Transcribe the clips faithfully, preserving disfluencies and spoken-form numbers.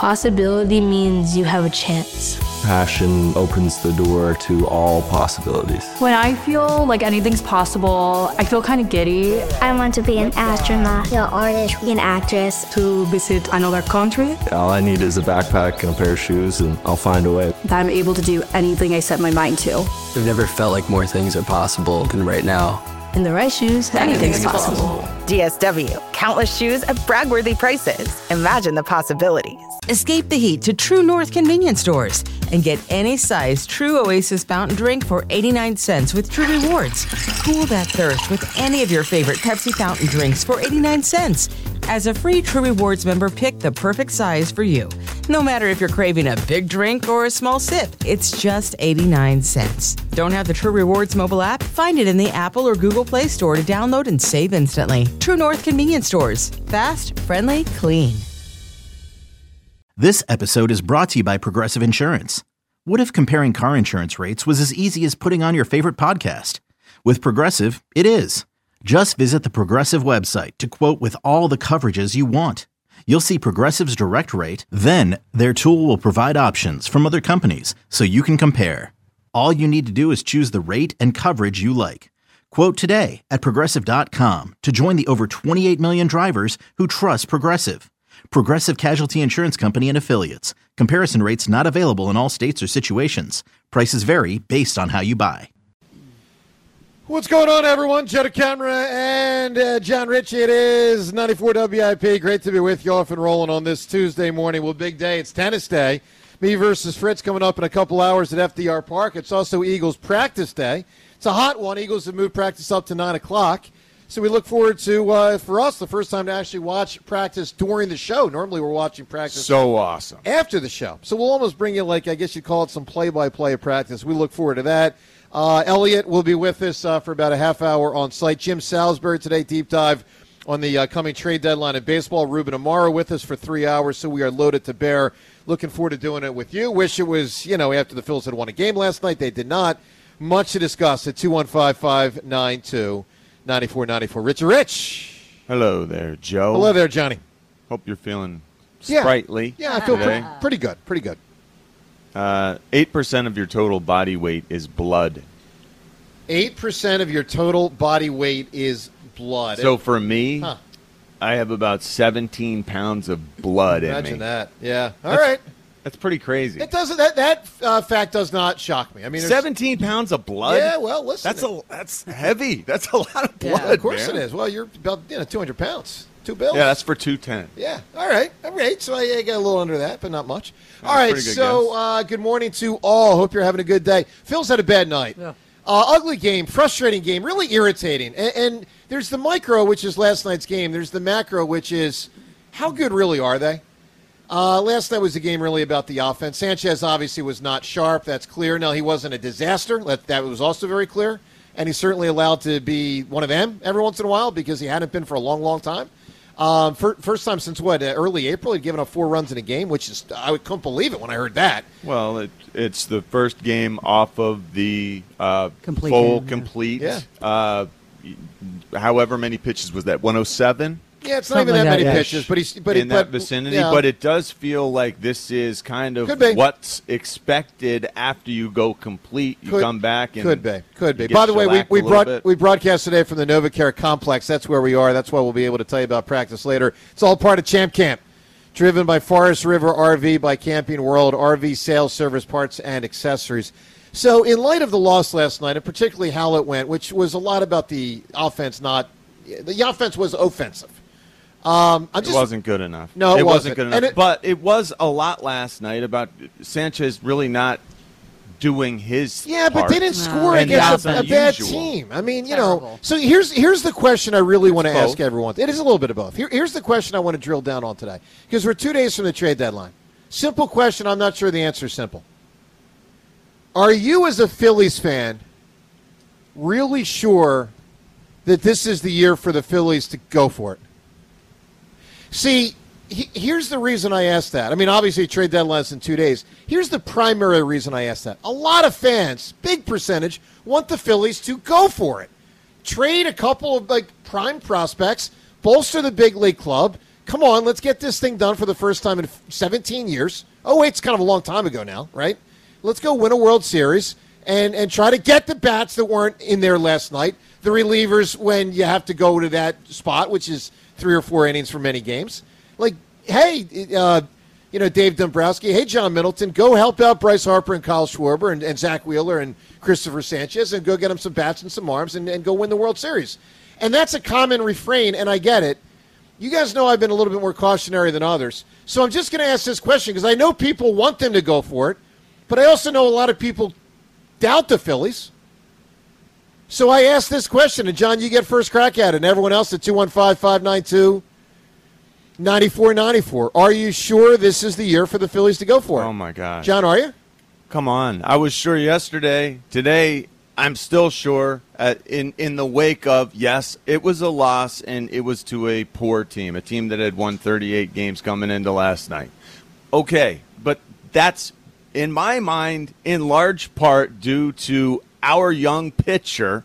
Possibility means you have a chance. Passion opens the door to all possibilities. When I feel like anything's possible, I feel kind of giddy. I want to be an astronaut, an artist, an actress. To visit another country. All I need is a backpack and a pair of shoes, and I'll find a way. That I'm able to do anything I set my mind to. I've never felt like more things are possible than right now. In the right shoes, anything's, anything's possible. possible. D S W. Countless shoes at brag-worthy prices. Imagine the possibilities. Escape the heat to True North convenience stores and get any size True Oasis fountain drink for eighty-nine cents with True Rewards. Cool that thirst with any of your favorite Pepsi fountain drinks for eighty-nine cents. As a free True Rewards member, pick the perfect size for you. No matter if you're craving a big drink or a small sip, it's just eighty-nine cents. Don't have the True Rewards mobile app? Find it in the Apple or Google Play Store to download and save instantly. True North convenience stores. Fast, friendly, clean. This episode is brought to you by Progressive Insurance. What if comparing car insurance rates was as easy as putting on your favorite podcast? With Progressive, it is. Just visit the Progressive website to quote with all the coverages you want. You'll see Progressive's direct rate, then their tool will provide options from other companies so you can compare. All you need to do is choose the rate and coverage you like. Quote today at Progressive dot com to join the over twenty-eight million drivers who trust Progressive. Progressive Casualty Insurance Company and Affiliates. Comparison rates not available in all states or situations. Prices vary based on how you buy. What's going on, everyone? Joe DeCamera and uh, John Ritchie. It is ninety-four W I P. Great to be with you off and rolling on this Tuesday morning. Well, big day. It's tennis day. Me versus Fritz coming up in a couple hours at F D R Park. It's also Eagles practice day. It's a hot one. Eagles have moved practice up to nine o'clock. So we look forward to, uh, for us, the first time to actually watch practice during the show. Normally we're watching practice. So awesome. After the show. So we'll almost bring you, like, I guess you'd call it some play-by-play of practice. We look forward to that. Uh, Elliot will be with us uh, for about a half hour on site. Jim Salisbury today, deep dive on the uh, coming trade deadline in baseball. Ruben Amaro with us for three hours, so we are loaded to bear. Looking forward to doing it with you. Wish it was, you know, after the Phils had won a game last night. They did not. Much to discuss at two one five, five nine two, nine four nine four. Rich Rich. Hello there, Joe. Hello there, Johnny. Hope you're feeling yeah. sprightly. Yeah, I feel pre- pretty good. Pretty good. Uh, eight percent of your total body weight is blood. eight percent of your total body weight is blood. So for me, huh. I have about seventeen pounds of blood Imagine in me. Imagine that. Yeah. All that's, right. That's pretty crazy. It doesn't. That that uh, fact does not shock me. I mean, seventeen pounds of blood. Yeah. Well, listen. That's a that's heavy. That's a lot of blood. Yeah, of course man. it is. Well, you're about you know two hundred pounds. Two bills. Yeah, that's for two ten. Yeah. All right. All right. So I, I got a little under that, but not much. That's all right. Good so uh, good morning to all. Hope you're having a good day. Phil's had a bad night. Yeah. Uh, ugly game, frustrating game, really irritating. And, and there's the micro, which is last night's game. There's the macro, which is how good really are they? Uh, last night was a game really about the offense. Sanchez obviously was not sharp. That's clear. Now, he wasn't a disaster. That, that was also very clear. And he's certainly allowed to be one of them every once in a while because he hadn't been for a long, long time. Um, for, first time since, what, uh, early April, he'd given up four runs in a game, which is I couldn't believe it when I heard that. Well, it, it's the first game off of the uh, complete full, game, complete. Yeah. Uh, however many pitches was that? one oh seven? Yeah, it's not Something even that, like that many yeah. pitches, but he's but in he, that but, vicinity. Yeah. But it does feel like this is kind of what's expected after you go complete. You could, come back and could be, could be. By the way, we we brought bit. we broadcast today from the NovaCare complex. That's where we are. That's why we'll be able to tell you about practice later. It's all part of Champ Camp, driven by Forest River R V, by Camping World R V sales, service, parts, and accessories. So, in light of the loss last night, and particularly how it went, which was a lot about the offense, not the offense was offensive. Um, I'm just, it wasn't good enough. No, it, it wasn't. wasn't good enough. It, but it was a lot last night about Sanchez really not doing his Yeah, part. but they didn't score and against a, a bad unusual. team. I mean, you Terrible. know. So here's here's the question I really want to both. ask everyone. It is a little bit of both. Here, here's the question I want to drill down on today because we're two days from the trade deadline. Simple question. I'm not sure the answer is simple. Are you, as a Phillies fan, really sure that this is the year for the Phillies to go for it? See, he, here's the reason I asked that. I mean, obviously, trade deadline's in two days. Here's the primary reason I asked that. A lot of fans, big percentage, want the Phillies to go for it. Trade a couple of, like, prime prospects, bolster the big league club, come on, let's get this thing done for the first time in seventeen years. Oh, wait, it's kind of a long time ago now, right? Let's go win a World Series and, and try to get the bats that weren't in there last night, the relievers when you have to go to that spot, which is three or four innings for many games. Like, hey, uh, you know, Dave Dombrowski, hey, John Middleton, go help out Bryce Harper and Kyle Schwarber and, and Zach Wheeler and Christopher Sanchez and go get them some bats and some arms and, and go win the World Series. And that's a common refrain, and I get it. You guys know I've been a little bit more cautionary than others. So I'm just going to ask this question because I know people want them to go for it, but I also know a lot of people doubt the Phillies. So I asked this question, and John, you get first crack at it, and everyone else at two one five, five nine two, nine four nine four. Are you sure this is the year for the Phillies to go for it? Oh, my gosh. John, are you? Come on. I was sure yesterday. Today, I'm still sure uh, in, in the wake of, yes, it was a loss, and it was to a poor team, a team that had won thirty-eight games coming into last night. Okay, but that's, in my mind, in large part due to our young pitcher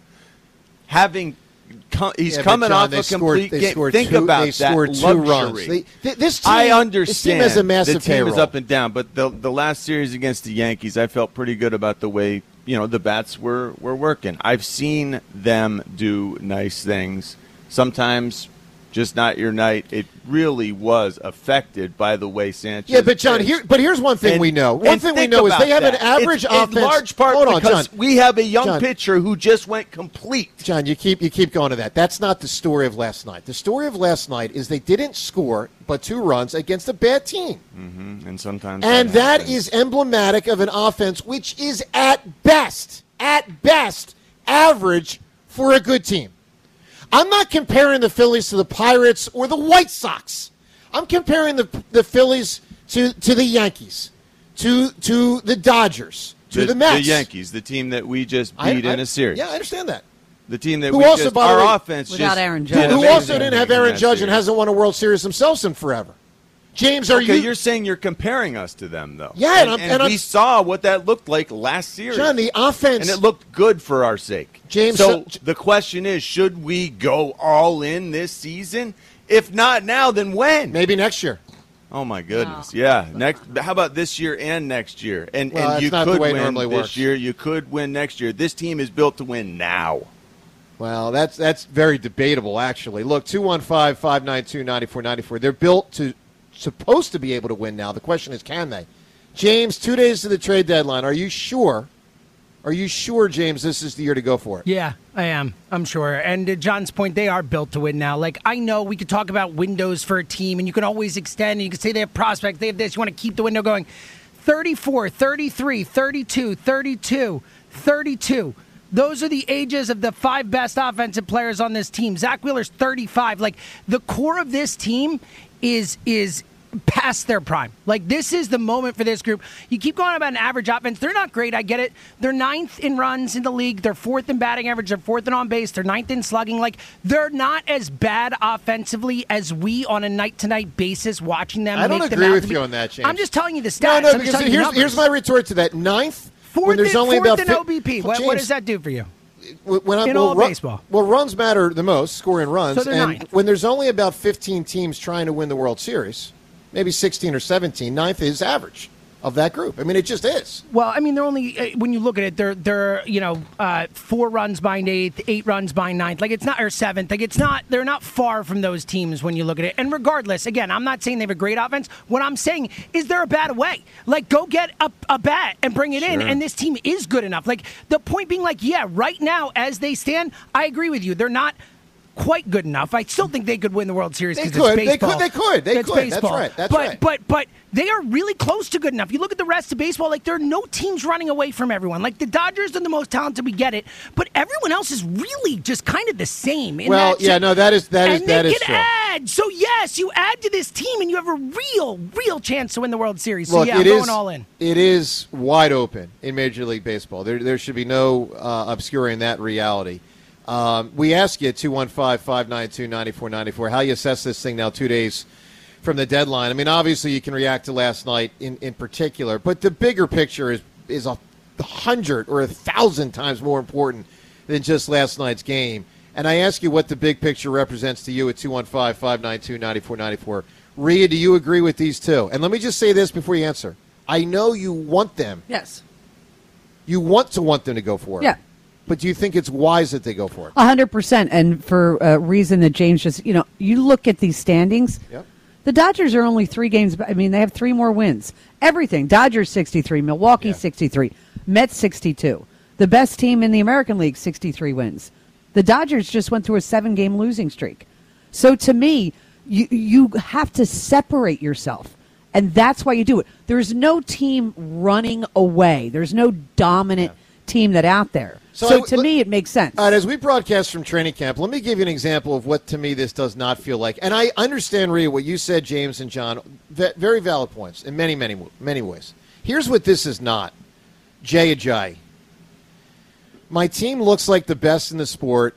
having com- – he's yeah, coming John, off a complete scored, game. Think two, about they that scored two luxury. runs. They, th- this team, I understand this team has a massive the team payroll. is up and down, but the the last series against the Yankees, I felt pretty good about the way – you know, the bats were, were working. I've seen them do nice things. Sometimes just not your night. It really was affected by the way Sanchez. Yeah, but John, here, but here's one thing and, we know. One thing we know is they have that. an average it's offense. In large part Hold on, because John. we have a young John. pitcher who just went complete. John, you keep you keep going to that. That's not the story of last night. The story of last night is they didn't score but two runs against a bad team. Mm-hmm. And sometimes, and that, that is emblematic of an offense which is at best, at best, average for a good team. I'm not comparing the Phillies to the Pirates or the White Sox. I'm comparing the the Phillies to, to the Yankees, to to the Dodgers, to the, the Mets. The Yankees, the team that we just beat I, I, in a series. Yeah, I understand that. The team that who we also, just, by the our way, offense without just Aaron Judge. Who also didn't have Aaron in Judge series. and hasn't won a World Series themselves in forever. James, are okay, you? You're saying you're comparing us to them, though. Yeah, and, and, and, and we I'm, saw what that looked like last series. John, the offense, and it looked good for our sake. James, so so, the question is, should we go all in this season? If not now, then when? Maybe next year. Oh my goodness! No. Yeah, next. How about this year and next year? And well, and you not could the way it win normally this works. year. You could win next year. This team is built to win now. Well, that's that's very debatable, actually. Look, two one five, five nine two, nine four nine four. They're built to, supposed to be able to win now. The question is, can they? James, two days to the trade deadline. Are you sure? Are you sure, James, this is the year to go for it? Yeah, I am. I'm sure. And to John's point, they are built to win now. Like, I know we could talk about windows for a team, and you can always extend, and you can say they have prospects, they have this. You want to keep the window going. thirty-four, thirty-three, thirty-two, thirty-two, thirty-two. Those are the ages of the five best offensive players on this team. Zach Wheeler's thirty-five. Like, the core of this team is is past their prime. Like, this is the moment for this group. You keep going about an average offense. They're not great. I get it. They're ninth in runs in the league. They're fourth in batting average. They're fourth in on base. They're ninth in slugging. Like, they're not as bad offensively as we on a night-to-night basis watching them. I don't make agree them with out you be, on that, James. I'm just telling you the stats. No, no, I'm because just telling here's, you here's my retort to that. Ninth, fourth when there's in, only fourth about in fi- O B P. What, James, what does that do for you? When I, in well, all run, baseball. Well, runs matter the most, scoring runs. So they're and ninth. When there's only about fifteen teams trying to win the World Series, maybe sixteen or seventeen, ninth is average of that group. I mean, it just is. Well, I mean, they're only, when you look at it, they're, they're you know, uh, four runs behind eighth, eight runs behind ninth. Like, it's not, or seventh. Like, it's not, they're not far from those teams when you look at it. And regardless, again, I'm not saying they have a great offense. What I'm saying is they're a bad away. Like, go get a, a bat and bring it Sure. in, and this team is good enough. Like, the point being, like, yeah, right now, as they stand, I agree with you. They're not quite good enough. I still think they could win the World Series They because it's could. They baseball. could. They could. They it's could. baseball. That's right. That's but, right. But but they are really close to good enough. You look at the rest of baseball, like there are no teams running away from everyone. Like the Dodgers are the most talented, we get it, but everyone else is really just kind of the same. in Well, that, yeah, no, that is that is and that they is can true. add. So yes, you add to this team, and you have a real, real chance to win the World Series. So Look, yeah, I'm it going is- all in. It is wide open in Major League Baseball. There, there should be no uh, obscuring that reality. Um, we ask you, two one five, five nine two, nine four nine four, how you assess this thing now two days from the deadline. I mean, obviously you can react to last night in, in particular, but the bigger picture is, is a hundred or a thousand times more important than just last night's game. And I ask you what the big picture represents to you at two one five, five nine two, nine four nine four. Rhea, do you agree with these two? And let me just say this before you answer. I know you want them. Yes. You want to want them to go for it. Yeah. But do you think it's wise that they go for it? A hundred percent. And for a reason that James just, you know, you look at these standings. Yep. The Dodgers are only three games. I mean, they have three more wins. Everything. Dodgers sixty-three, Milwaukee yeah. sixty-three, Mets sixty-two. The best team in the American League, sixty-three wins. The Dodgers just went through a seven-game losing streak. So to me, you you have to separate yourself. And that's why you do it. There's no team running away. There's no dominant yeah. team that out there. So, so I, to let, me, it makes sense. All right, as we broadcast from training camp, let me give you an example of what, to me, this does not feel like. And I understand, Rhea, what you said, James and John, very valid points in many, many, many ways. Here's what this is not. Jay Ajayi. My team looks like the best in the sport.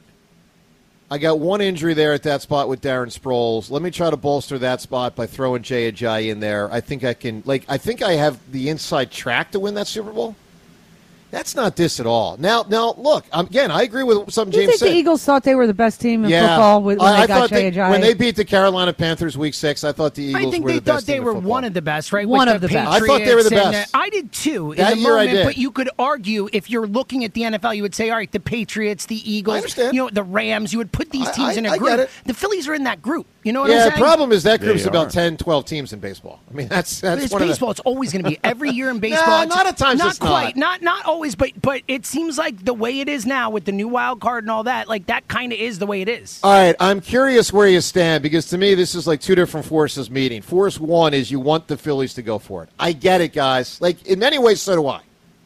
I got one injury there at that spot with Darren Sproles. Let me try to bolster that spot by throwing Jay Ajayi in there. I think I can, like, I think I have the inside track to win that Super Bowl. That's not this at all. Now, now, look, um, again, I agree with something you James think said. The Eagles thought they were the best team in yeah. football when I, they I got Jay Ajayi? When they beat the Carolina Panthers week six, I thought the Eagles I think were they the best thought they team were in football. one of the best, right? One With of the, the best. I thought they were the and, best. Uh, I did too. That in the year moment, I did. But you could argue if you're looking at the N F L, you would say, all right, the Patriots, the Eagles, I understand. you know, the Rams. You would put these I- teams I- in a I group. get it. The Phillies are in that group. You know what Yeah, I'm the saying? problem is that group's They about are. ten, twelve teams in baseball. I mean, that's that's It's one baseball. of the, It's always going to be every year in baseball. Nah, not at times Not it's quite. not. Not not always. But but it seems like the way it is now with the new wild card and all that, like that kind of is the way it is. All right, I'm curious where you stand because to me this is like two different forces meeting. Force one is you want the Phillies to go for it. I get it, guys. Like in many ways, so do I.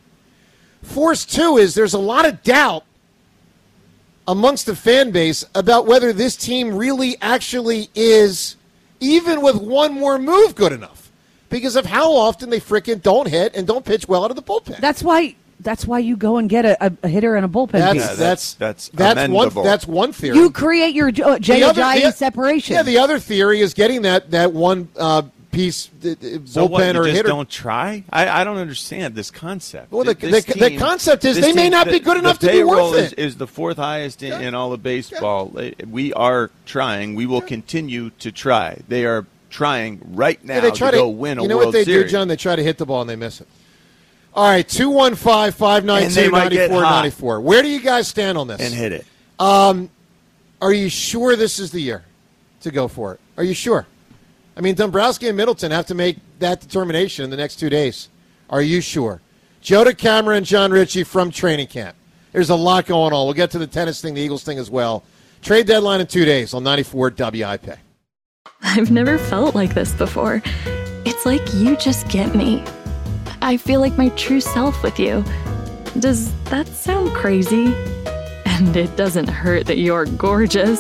Force two is there's a lot of doubt amongst the fan base about whether this team really actually is, even with one more move, good enough because of how often they frickin' don't hit and don't pitch well out of the bullpen. That's why. That's why you go and get a, a hitter and a bullpen That's piece. Yeah, that's that's that's amendable. one that's one theory. You create your uh, Jay The other- Ajayi the- separation. Yeah, the other theory is getting that that one uh, piece uh, bullpen So what, you or just hitter. don't try? I, I don't understand this concept. Well, the- This the- the team- concept is this they may team- not the- be good enough the to be worth payroll is, it. is the fourth highest in, in all of baseball. We are trying. We will continue to try. They are trying right now Yeah, they try to to go win a You know World what they Series. do, John? They try to hit the ball and they miss it. All right, two one five, five nine And they two, might get nine four hot. nine four. Where do you guys stand on this? and hit it. Um, are you sure this is the year to go for it? Are you sure? I mean, Dombrowski and Middleton have to make that determination in the next two days. Are you sure? Joe DeCamera and John Ritchie from training camp. There's a lot going on. We'll get to the tennis thing, the Eagles thing as well. Trade deadline in two days on ninety-four W I P. I've never felt like this before. It's like you just get me. I feel like my true self with you. Does that sound crazy? And it doesn't hurt that you're gorgeous.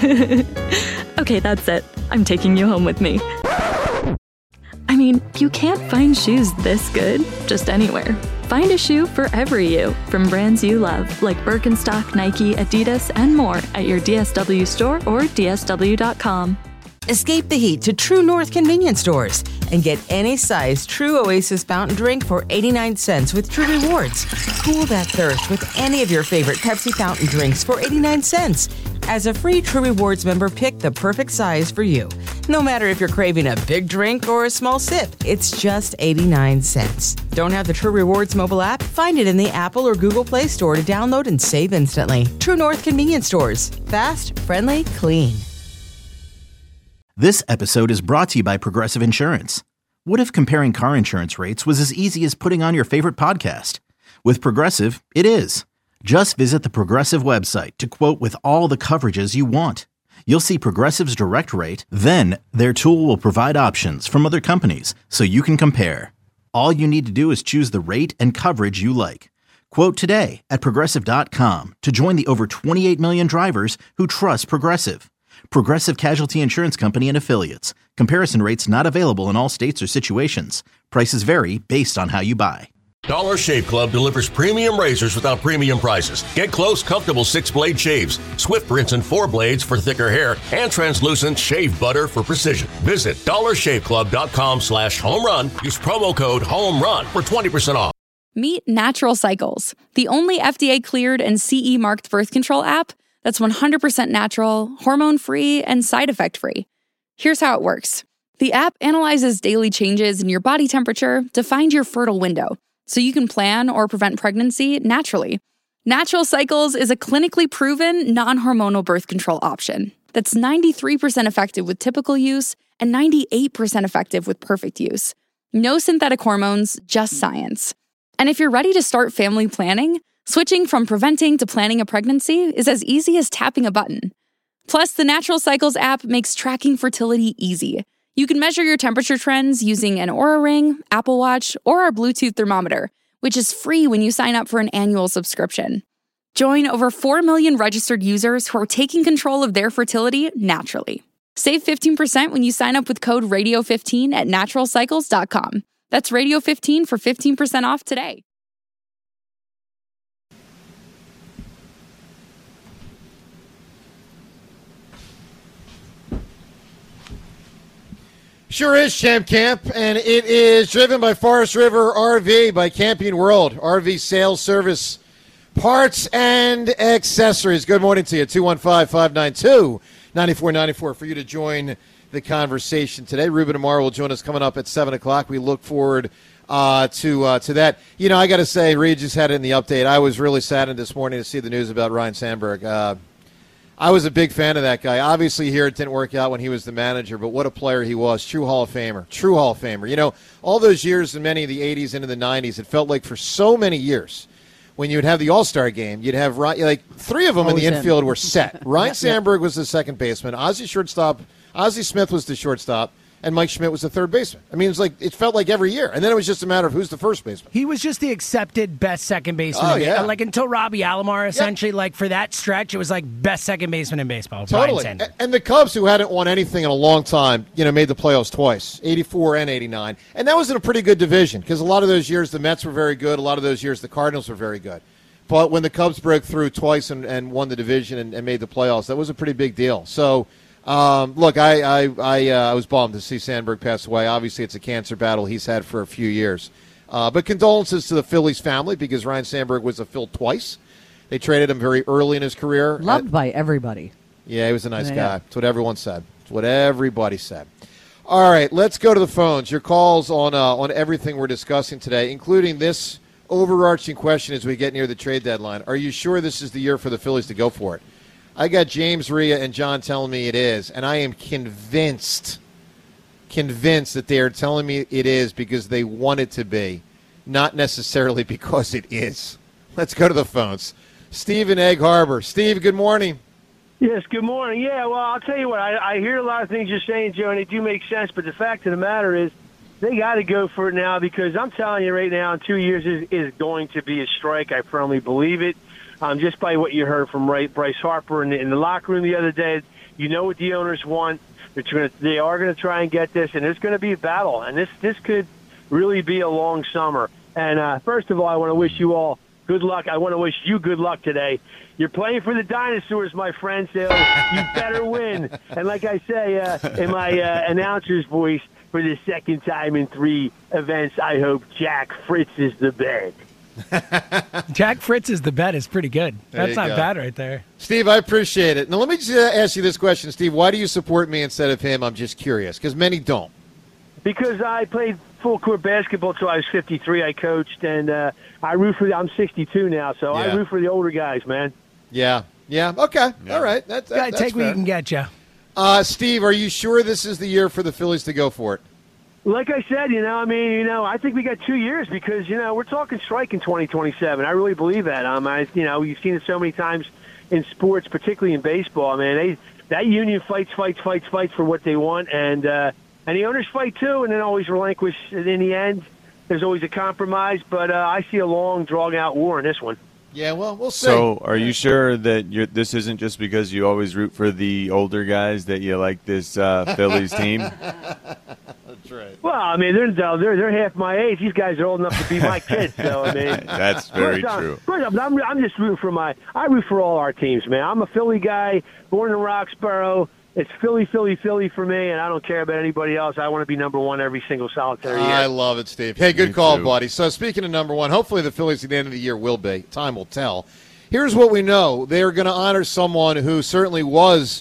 Okay, that's it. I'm taking you home with me. I mean, you can't find shoes this good just anywhere. Find a shoe for every you from brands you love, like Birkenstock, Nike, Adidas, and more at your D S W store or D S W dot com. Escape the heat to True North convenience stores and get any size True Oasis fountain drink for eighty-nine cents with True Rewards. Cool that thirst with any of your favorite Pepsi fountain drinks for eighty-nine cents. As a free True Rewards member, pick the perfect size for you. No matter if you're craving a big drink or a small sip, it's just eighty-nine cents. Don't have the True Rewards mobile app? Find it in the Apple or Google Play Store to download and save instantly. True North convenience stores. Fast, friendly, clean. This episode is brought to you by Progressive Insurance. What if comparing car insurance rates was as easy as putting on your favorite podcast? With Progressive, it is. Just visit the Progressive website to quote with all the coverages you want. You'll see Progressive's direct rate, then their tool will provide options from other companies so you can compare. All you need to do is choose the rate and coverage you like. Quote today at Progressive dot com to join the over twenty-eight million drivers who trust Progressive. Progressive Casualty Insurance Company and Affiliates. Comparison rates not available in all states or situations. Prices vary based on how you buy. Dollar Shave Club delivers premium razors without premium prices. Get close, comfortable six-blade shaves, swift rinse and four blades for thicker hair, and translucent shave butter for precision. Visit dollar shave club dot com slash home run. Use promo code HOMERUN for twenty percent off. Meet Natural Cycles, the only F D A-cleared and C E-marked birth control app that's one hundred percent natural, hormone-free, and side effect-free. Here's how it works. The app analyzes daily changes in your body temperature to find your fertile window, so you can plan or prevent pregnancy naturally. Natural Cycles is a clinically proven, non-hormonal birth control option that's ninety-three percent effective with typical use and ninety-eight percent effective with perfect use. No synthetic hormones, just science. And if you're ready to start family planning, switching from preventing to planning a pregnancy is as easy as tapping a button. Plus, the Natural Cycles app makes tracking fertility easy. You can measure your temperature trends using an Oura Ring, Apple Watch, or our Bluetooth thermometer, which is free when you sign up for an annual subscription. Join over four million registered users who are taking control of their fertility naturally. Save fifteen percent when you sign up with code radio fifteen at natural cycles dot com. That's radio fifteen for fifteen percent off today. Sure is Champ Camp, and it is driven by Forest River R V, by Camping World, R V sales, service, parts, and accessories. Good morning to you. two one five, five nine two, nine four nine four for you to join the conversation today. Ruben Amar will join us coming up at seven o'clock. We look forward uh, to uh, to that. You know, I got to say, Reed just had it in the update. I was really saddened this morning to see the news about Ryne Sandberg. Uh, I was a big fan of that guy. Obviously, here it didn't work out when he was the manager, but what a player he was. True Hall of Famer. True Hall of Famer. You know, all those years in many of the eighties into the nineties, it felt like for so many years when you would have the All-Star game, you'd have, like, three of them Always in the infield in. were set. Ryne Sandberg was the second baseman. Ozzie shortstop. Ozzie Smith was the shortstop. And Mike Schmidt was the third baseman. I mean, it was like it felt like every year, and then it was just a matter of who's the first baseman. He was just the accepted best second baseman. Oh yeah, like until Robbie Alomar, essentially, yep. like for that stretch, it was like best second baseman in baseball. Totally. And, and the Cubs, who hadn't won anything in a long time, you know, made the playoffs twice, eighty-four and eighty-nine, and that was in a pretty good division because a lot of those years the Mets were very good, a lot of those years the Cardinals were very good. But when the Cubs broke through twice and, and won the division and, and made the playoffs, that was a pretty big deal. So. Um, look, I I I, uh, I was bummed to see Sandberg pass away. Obviously, it's a cancer battle he's had for a few years. Uh, but condolences to the Phillies family because Ryne Sandberg was a Phil twice. They traded him very early in his career. Loved At, by everybody. Yeah, he was a nice yeah. guy. That's what everyone said. That's what everybody said. All right, let's go to the phones. Your calls on uh, on everything we're discussing today, including this overarching question as we get near the trade deadline. Are you sure this is the year for the Phillies to go for it? I got James, Rhea, and John telling me it is, and I am convinced, convinced that they are telling me it is because they want it to be, not necessarily because it is. Let's go to the phones. Steve in Egg Harbor. Steve, good morning. Yes, good morning. Yeah, well, I'll tell you what, I, I hear a lot of things you're saying, Joe, and they do make sense, but the fact of the matter is they got to go for it now because I'm telling you right now, in two years is, is going to be a strike. I firmly believe it. Um, just by what you heard from Bryce Harper in the, in the locker room the other day, you know what the owners want. They're gonna, they are going to try and get this, and there's going to be a battle. And this, this could really be a long summer. And uh, first of all, I want to wish you all good luck. I want to wish you good luck today. You're playing for the dinosaurs, my friend, so you better win. And like I say uh, in my uh, announcer's voice, for the second time in three events, I hope Jack Fritz is the bet. Jack Fritz is the bet is pretty good. That's not go. bad right there. Steve, I appreciate it. Now, let me just ask you this question, Steve. Why do you support me instead of him? I'm just curious, because many don't. Because I played full-court basketball until I was fifty-three. I coached, and uh, I root for the – I'm sixty-two now, so yeah. I root for the older guys, man. Yeah, yeah, okay. Yeah. All right. That, that, Gotta that's take fair. what you can get, you. Uh, Steve, are you sure this is the year for the Phillies to go for it? Like I said, you know, I mean, you know, I think we got two years because, you know, we're talking strike in twenty twenty-seven. I really believe that. Um, I, you know, you've seen it so many times in sports, particularly in baseball. I mean, they that union fights, fights, fights, fights for what they want, and uh, and the owners fight too, and then always relinquish. And in the end, there's always a compromise, but uh, I see a long, drawn-out war in this one. Yeah, well, we'll see. So, are you sure that you're, this isn't just because you always root for the older guys that you like this uh, Phillies team? That's right. Well, I mean, they're they're they're half my age. These guys are old enough to be my kids. So I mean, that's very course, true. I'm, I'm, I'm just rooting for my. I root for all our teams, man. I'm a Philly guy, born in Roxborough. It's Philly, Philly, Philly for me, and I don't care about anybody else. I want to be number one every single solitary year. I love it, Steve. Hey, good Me call, too. buddy. So, speaking of number one, hopefully the Phillies at the end of the year will be. Time will tell. Here's what we know. They are going to honor someone who certainly was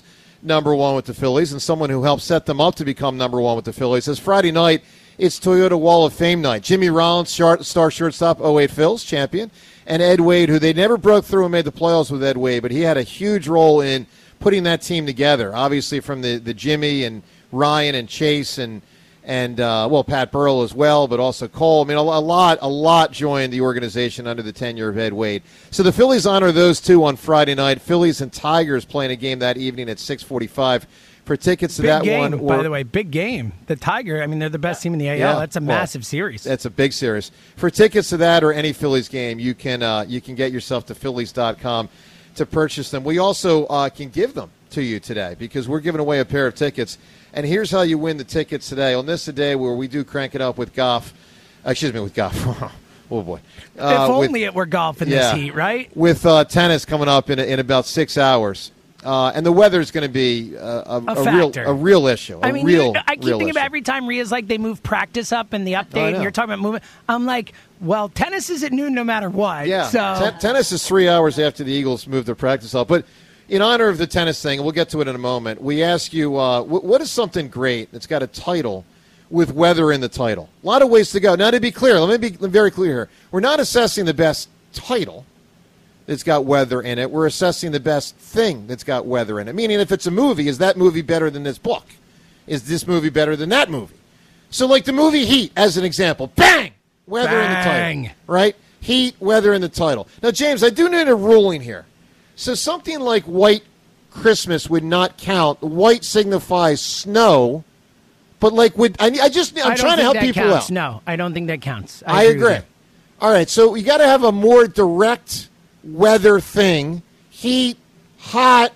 number one with the Phillies and someone who helped set them up to become number one with the Phillies, says Friday night, it's Toyota Wall of Fame night. Jimmy Rollins, star shortstop, oh eight Phils, champion, and Ed Wade, who they never broke through and made the playoffs with Ed Wade, but he had a huge role in putting that team together, obviously from the, the Jimmy and Ryan and Chase and, and uh, well, Pat Burrell as well, but also Cole. I mean, a, a lot, a lot joined the organization under the tenure of Ed Wade. So the Phillies honor those two on Friday night. Phillies and Tigers playing a game that evening at six forty-five. For tickets to big that game, one, or, by the way, big game. The Tiger, I mean, they're the best team in the A L. Yeah, That's a well, massive series. That's a big series. For tickets to that or any Phillies game, you can uh, you can get yourself to Phillies dot com to purchase them. We also uh, can give them to you today because we're giving away a pair of tickets. And here's how you win the tickets today. On this day where we do crank it up with Goff, uh, excuse me, with Goff. Oh, boy. Uh, if only with, it were golf in yeah, this heat, right? With uh, tennis coming up in, in about six hours. Uh, and the weather is going to be uh, a, A a, real, factor. a real issue. A I mean, real, you- I keep real thinking issue. about every time Rhea's like they move practice up and the I update, know. and you're talking about movement. I'm like, well, tennis is at noon no matter what. Yeah, So Ten- tennis is three hours after the Eagles move their practice up. But in honor of the tennis thing, and we'll get to it in a moment, we ask you, uh, wh- what is something great that's got a title with weather in the title? A lot of ways to go. Now, to be clear, let me be very clear here. We're not assessing the best title that's got weather in it. We're assessing the best thing that's got weather in it. Meaning, if it's a movie, is that movie better than this book? Is this movie better than that movie? So, like the movie Heat, as an example, bang! Weather in the Bang. title. Right? Heat, weather in the title. Now, James, I do need a ruling here. So something like White Christmas would not count. White signifies snow, but like would I, I just I'm I don't trying to think help that people counts. out. No, I don't think that counts. I, with agree. you. All right, so you got to have a more direct weather thing. Heat, hot,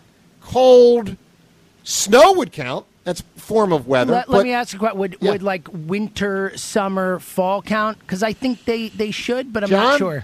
cold, snow would count. That's a form of weather. Let, but- let me ask you a question. Would, Yeah. would like winter, summer, fall count? Because I think they, they should, but I'm John? not sure.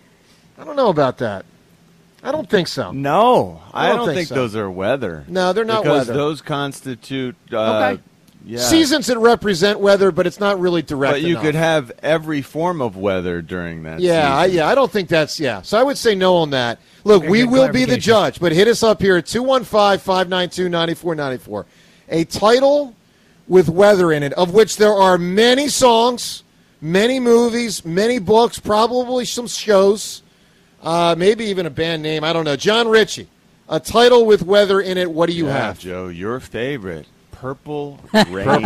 I don't know about that. I don't think so. No, I I don't don't, think think, so. those are weather. No, they're not because weather. those constitute uh, Okay. yeah. Seasons that represent weather, but it's not really direct But you enough. could have every form of weather during that. Yeah, I, season. yeah, I don't think that's yeah. So I would say no on that. Look, Okay, we good will be the clarification. judge, but hit us up here at two one five, five nine two, nine four nine four. A title with weather in it, of which there are many songs, many movies, many books, probably some shows, uh, maybe even a band name. I don't know. John Ritchie, a title with weather in it. What do you Yeah, have? Joe, your favorite, Purple Rain.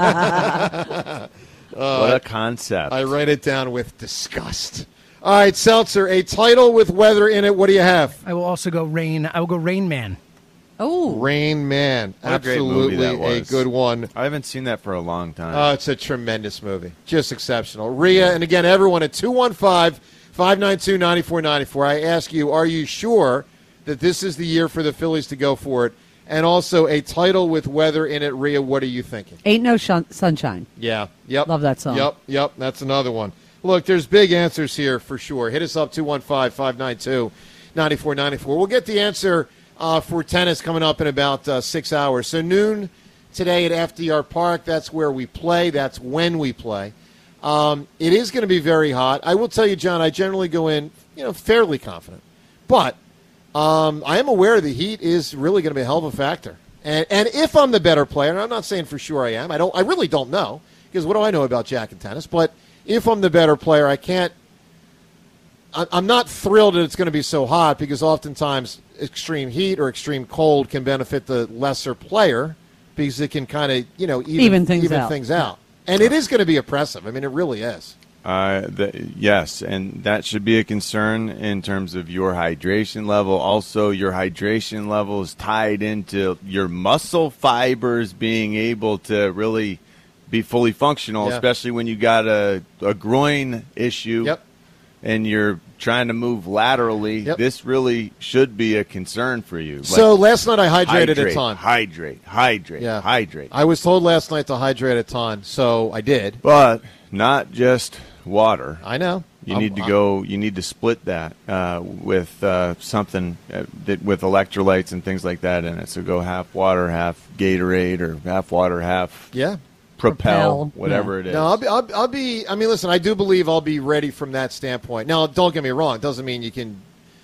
Uh, What a concept. I write it down with disgust. All right, Seltzer, a title with weather in it. What do you have? I will also go Rain. I will go Rain Man. Oh, Rain Man. What a great Absolutely movie that a was. good one. I haven't seen that for a long time. Oh, it's a tremendous movie. Just exceptional. Rhea, and again, everyone at two one five, five nine two, nine four nine four. I ask you, are you sure that this is the year for the Phillies to go for it? And also a title with weather in it. Rhea, what are you thinking? Ain't No Shun- Sunshine. Yeah. Yep. Love that song. Yep. Yep. That's another one. Look, there's big answers here for sure. Hit us up two one five, five nine two, nine four nine four. We'll get the answer uh, for tennis coming up in about uh, six hours. So noon today at F D R Park. That's where we play. That's when we play. Um, it is going to be very hot. I will tell you, John, I generally go in, you know, fairly confident. But um, I am aware the heat is really going to be a hell of a factor. And, and if I'm the better player, and I'm not saying for sure I am, I don't. I really don't know, because what do I know about Jack and tennis? But if I'm the better player, I can't. I- I'm not thrilled that it's going to be so hot, because oftentimes extreme heat or extreme cold can benefit the lesser player, because it can kind of, you know, even, Even things even out. things out. And it is going to be oppressive. I mean, it really is. Uh, the, yes, and that should be a concern in terms of your hydration level. Also, your hydration level is tied into your muscle fibers being able to really be fully functional, Yeah. especially when you got a, a groin issue Yep. and you're trying to move laterally. Yep. This really should be a concern for you. So last night I hydrated hydrate, a ton. Hydrate, hydrate, Yeah. hydrate. I was told last night to hydrate a ton, so I did. But not just water. I know. You I'm- need to I'm- go. You need to split that uh, with uh, something uh, that, with electrolytes and things like that in it. So go half water, half Gatorade, or half water, half Yeah. Propel, Propel. whatever Yeah. it is. No, I'll be, I'll, I'll be. I mean, listen. I do believe I'll be ready from that standpoint. Now, don't get me wrong. It doesn't mean you can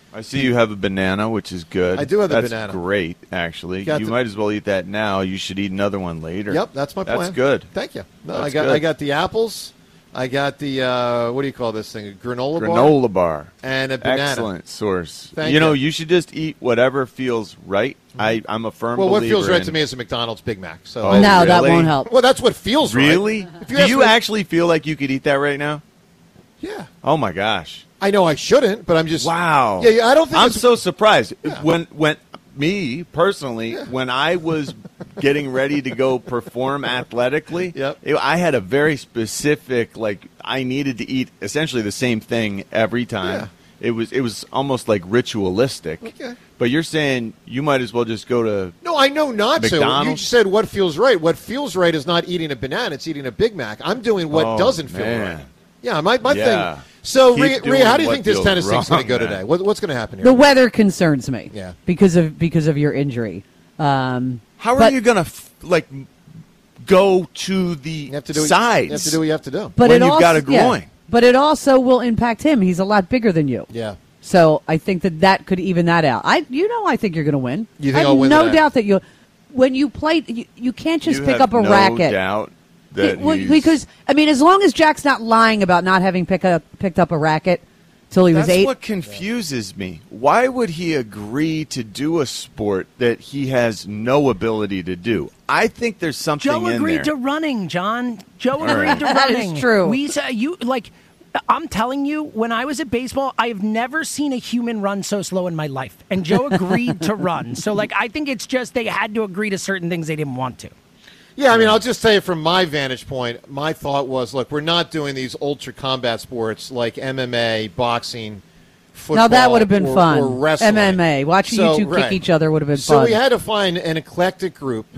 I see you have a banana, which is good. I do have the that's banana. That's great, actually. Got you the- might as well eat that now. You should eat another one later. Yep, that's my plan. That's good. Thank you. No, That's I got good. I got the apples. I got the uh, what do you call this thing? A granola bar. Granola bar. And a banana. Excellent source. Thank you know, you. you should just eat whatever feels right. I, I'm a firm Well, what believer feels right in- to me is a McDonald's Big Mac. So Oh, I- No, that really? won't help. Well, that's what feels Really? right. If you Do ask you me- actually feel like you could eat that right now? Yeah. Oh, my gosh. I know I shouldn't, but I'm just Wow. Yeah, yeah I don't think I'm it's- so surprised. When when me personally, when I was getting ready to go perform athletically, Yep. it- I had a very specific like I needed to eat essentially the same thing every time. Yeah. It was it was almost like ritualistic. Okay. But you're saying you might as well just go to No, I know not to. You McDonald's? just said what feels right. What feels right is not eating a banana; it's eating a Big Mac. I'm doing what Oh, doesn't feel man. right. Yeah, my my Yeah. thing. So, Keep Rhea, doing Rhea, how do you what think this feels tennis thing's going to wrong, go man. today? What, what's going to happen here? The weather concerns me. Yeah. Because of because of your injury. Um, How are but- you going to f- like go to the You have to do. sides? You have to do what you have to do. But when it you've also, got a groin? yeah, but it also will impact him. He's a lot bigger than you. Yeah. So I think that that could even that out. I, you know, I think you're going to win. You think I have I'll win no today? doubt that you, when you play, you, you can't just You pick have up a no racket. doubt that It- well, he's- because I mean, as long as Jack's not lying about not having pick up, picked up a racket till he was That's eight. what confuses me. Why would he agree to do a sport that he has no ability to do? I think there's something Joe in agreed there. to running, John. Joe All agreed right. to That is running. true. We said you like. I'm telling you, when I was at baseball, I have never seen a human run so slow in my life. And Joe agreed to run. So, like, I think it's just they had to agree to certain things they didn't want to. Yeah, I mean, I'll just tell you from my vantage point, my thought was, look, we're not doing these ultra combat sports like M M A, boxing, football. Now that would have been or, fun. Or wrestling. M M A, watching So, you two right. kick each other would have been So fun. we had to find an eclectic group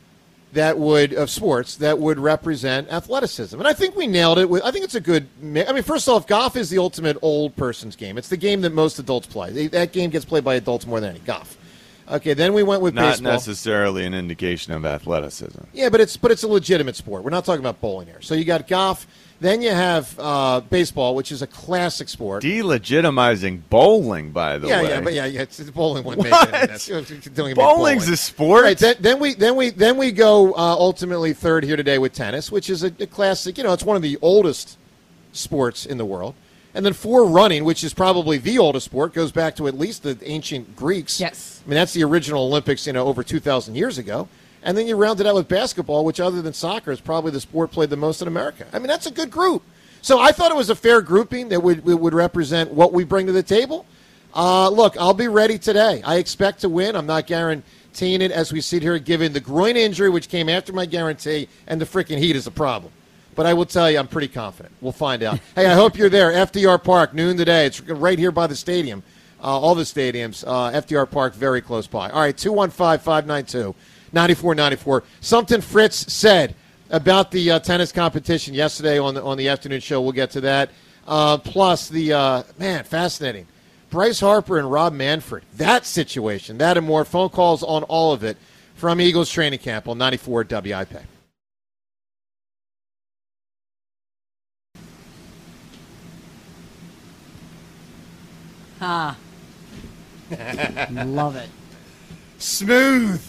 that would of sports that would represent athleticism, and I think we nailed it. With I think it's a good. mi- I mean, first off, golf is the ultimate old person's game. It's the game that most adults play. They- That game gets played by adults more than any golf. Okay, then we went with Not baseball. necessarily an indication of athleticism. Yeah, but it's but it's a legitimate sport. We're not talking about bowling here. So you got golf, then you have uh, baseball, which is a classic sport. Delegitimizing bowling, by the yeah, way. yeah, but yeah, yeah, it's, it's bowling wouldn't make What? it. That's- doing it Bowling's bowling. a sport? Right, then, then we then we then we go uh, ultimately third here today with tennis, which is a, a classic. You know, it's one of the oldest sports in the world. And then four running, which is probably the oldest sport, goes back to at least the ancient Greeks. Yes. I mean, that's the original Olympics, you know, over two thousand years ago. And then you round it out with basketball, which other than soccer is probably the sport played the most in America. I mean, that's a good group. So I thought it was a fair grouping that would, would represent what we bring to the table. Uh, look, I'll be ready today. I expect to win. I'm not guaranteeing it as we sit here, given the groin injury, which came after my guarantee, and the freaking heat is a problem. But I will tell you, I'm pretty confident. We'll find out. Hey, I hope you're there. F D R Park, noon today. It's right here by the stadium. Uh, all the stadiums. Uh, F D R Park, very close by. All right, two one five, five nine two, nine four nine four. Something Fritz said about the uh, tennis competition yesterday on the, on the afternoon show. We'll get to that. Uh, plus, the, uh, man, fascinating. Bryce Harper and Rob Manfred. That situation, that and more. Phone calls on all of it from Eagles training camp on ninety-four W I P. Ah. Love it. Smooth.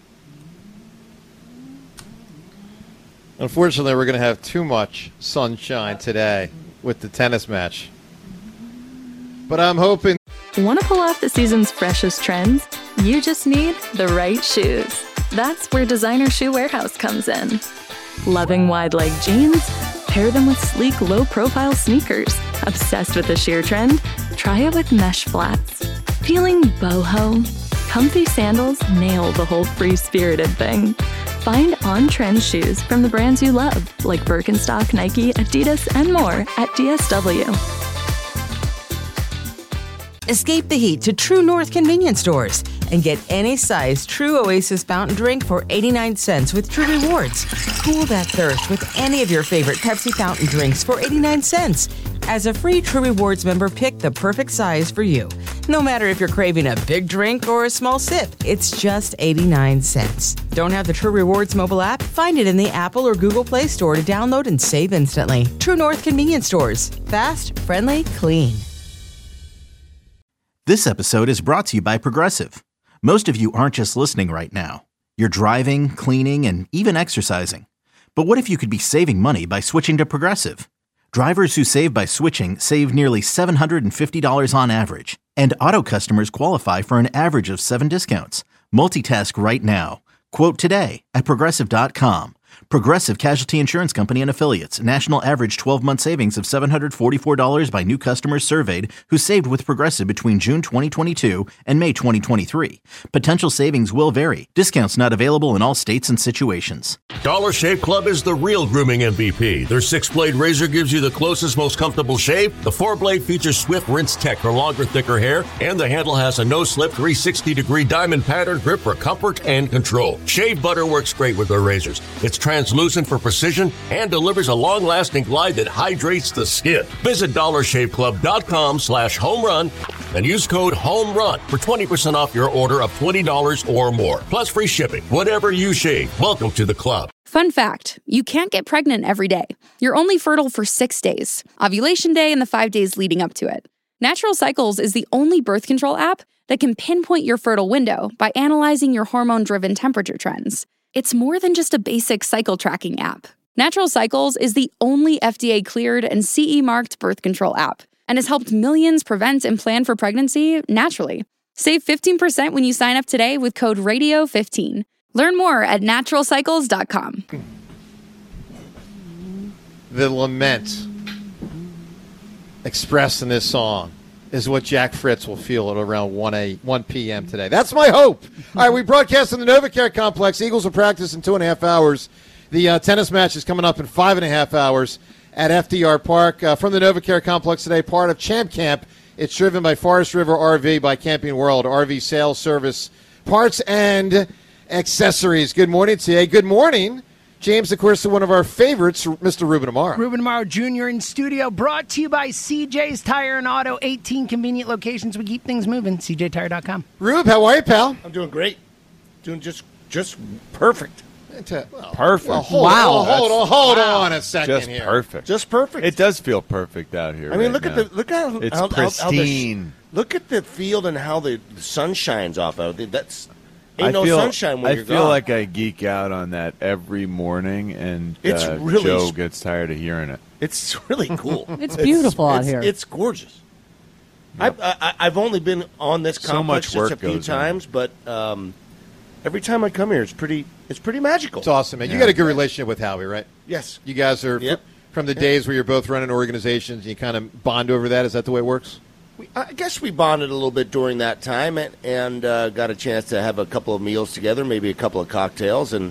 Unfortunately, we're going to have too much sunshine today with the tennis match. But I'm hoping. Want to pull off the season's freshest trends? You just need the right shoes. That's where Designer Shoe Warehouse comes in. Loving wide leg jeans? Pair them with sleek, low profile sneakers. Obsessed with the sheer trend? Try it with mesh flats. Feeling boho? Comfy sandals nail the whole free-spirited thing. Find on-trend shoes from the brands you love, like Birkenstock, Nike, Adidas, and more at D S W. Escape the heat to True North convenience stores and get any size True Oasis fountain drink for eighty-nine cents with True Rewards. Cool that thirst with any of your favorite Pepsi fountain drinks for eighty-nine cents. As a free True Rewards member, pick the perfect size for you. No matter if you're craving a big drink or a small sip, it's just eighty-nine cents. Don't have the True Rewards mobile app? Find it in the Apple or Google Play Store to download and save instantly. True North convenience stores. Fast, friendly, clean. This episode is brought to you by Progressive. Most of you aren't just listening right now. You're driving, cleaning, and even exercising. But what if you could be saving money by switching to Progressive? Drivers who save by switching save nearly seven hundred fifty dollars on average. And auto customers qualify for an average of seven discounts. Multitask right now. Quote today at Progressive dot com. Progressive Casualty Insurance Company and Affiliates. National average twelve-month savings of seven hundred forty-four dollars by new customers surveyed who saved with Progressive between June twenty twenty-two and May twenty twenty-three. Potential savings will vary. Discounts not available in all states and situations. Dollar Shave Club is the real grooming M V P. Their six-blade razor gives you the closest, most comfortable shave. The four-blade features Swift Rinse Tech for longer, thicker hair. And the handle has a no-slip three hundred sixty degree diamond pattern grip for comfort and control. Shave butter works great with their razors. It's translucent for precision and delivers a long-lasting glide that hydrates the skin. Visit dollar shave club dot com slash home run and use code HOMERUN for twenty percent off your order of twenty dollars or more. Plus free shipping. Whatever you shave, welcome to the club. Fun fact, you can't get pregnant every day. You're only fertile for six days, ovulation day and the five days leading up to it. Natural Cycles is the only birth control app that can pinpoint your fertile window by analyzing your hormone-driven temperature trends. It's more than just a basic cycle tracking app. Natural Cycles is the only F D A-cleared and C E-marked birth control app and has helped millions prevent and plan for pregnancy naturally. Save fifteen percent when you sign up today with code radio fifteen. Learn more at natural cycles dot com. The lament expressed in this song is what Jack Fritz will feel at around one p.m. today. That's my hope. All right, we broadcast in the NovaCare Complex. Eagles will practice in two and a half hours. The uh, tennis match is coming up in five and a half hours at F D R Park. Uh, from the NovaCare Complex today, part of Champ Camp. It's driven by Forest River R V by Camping World, R V sales, service, parts, and accessories. Good morning to you. Good morning. James, of course, one of our favorites, Mister Ruben Amaro. Ruben Amaro Junior in studio, brought to you by C J's Tire and Auto, eighteen convenient locations. We keep things moving, C J tire dot com. Rube, how are you, pal? I'm doing great. Doing just just perfect. Perfect. Well, hold Wow. on, hold on, hold Wow. on a second Just here. perfect. Just perfect. It does feel perfect out here. I mean, right look now. at the look at it's how, how, pristine. how the, look at the field and how the, the sun shines off of it. That's ain't I no feel, sunshine when I you're feel gone. like I geek out on that every morning, and It's uh, really Joe sp- gets tired of hearing it. It's really cool. It's beautiful out it's, here. It's gorgeous. I've, I, I've only been on this So complex much work just a few goes in. times, but um, every time I come here, it's pretty. It's pretty magical. It's awesome, man. You Yeah. got a good relationship with Howie, right? Yes. You guys are Yep. from the days where you're both running organizations. You kind of bond over that. Is that the way it works? We, I guess we bonded a little bit during that time, and, and uh, got a chance to have a couple of meals together, maybe a couple of cocktails, and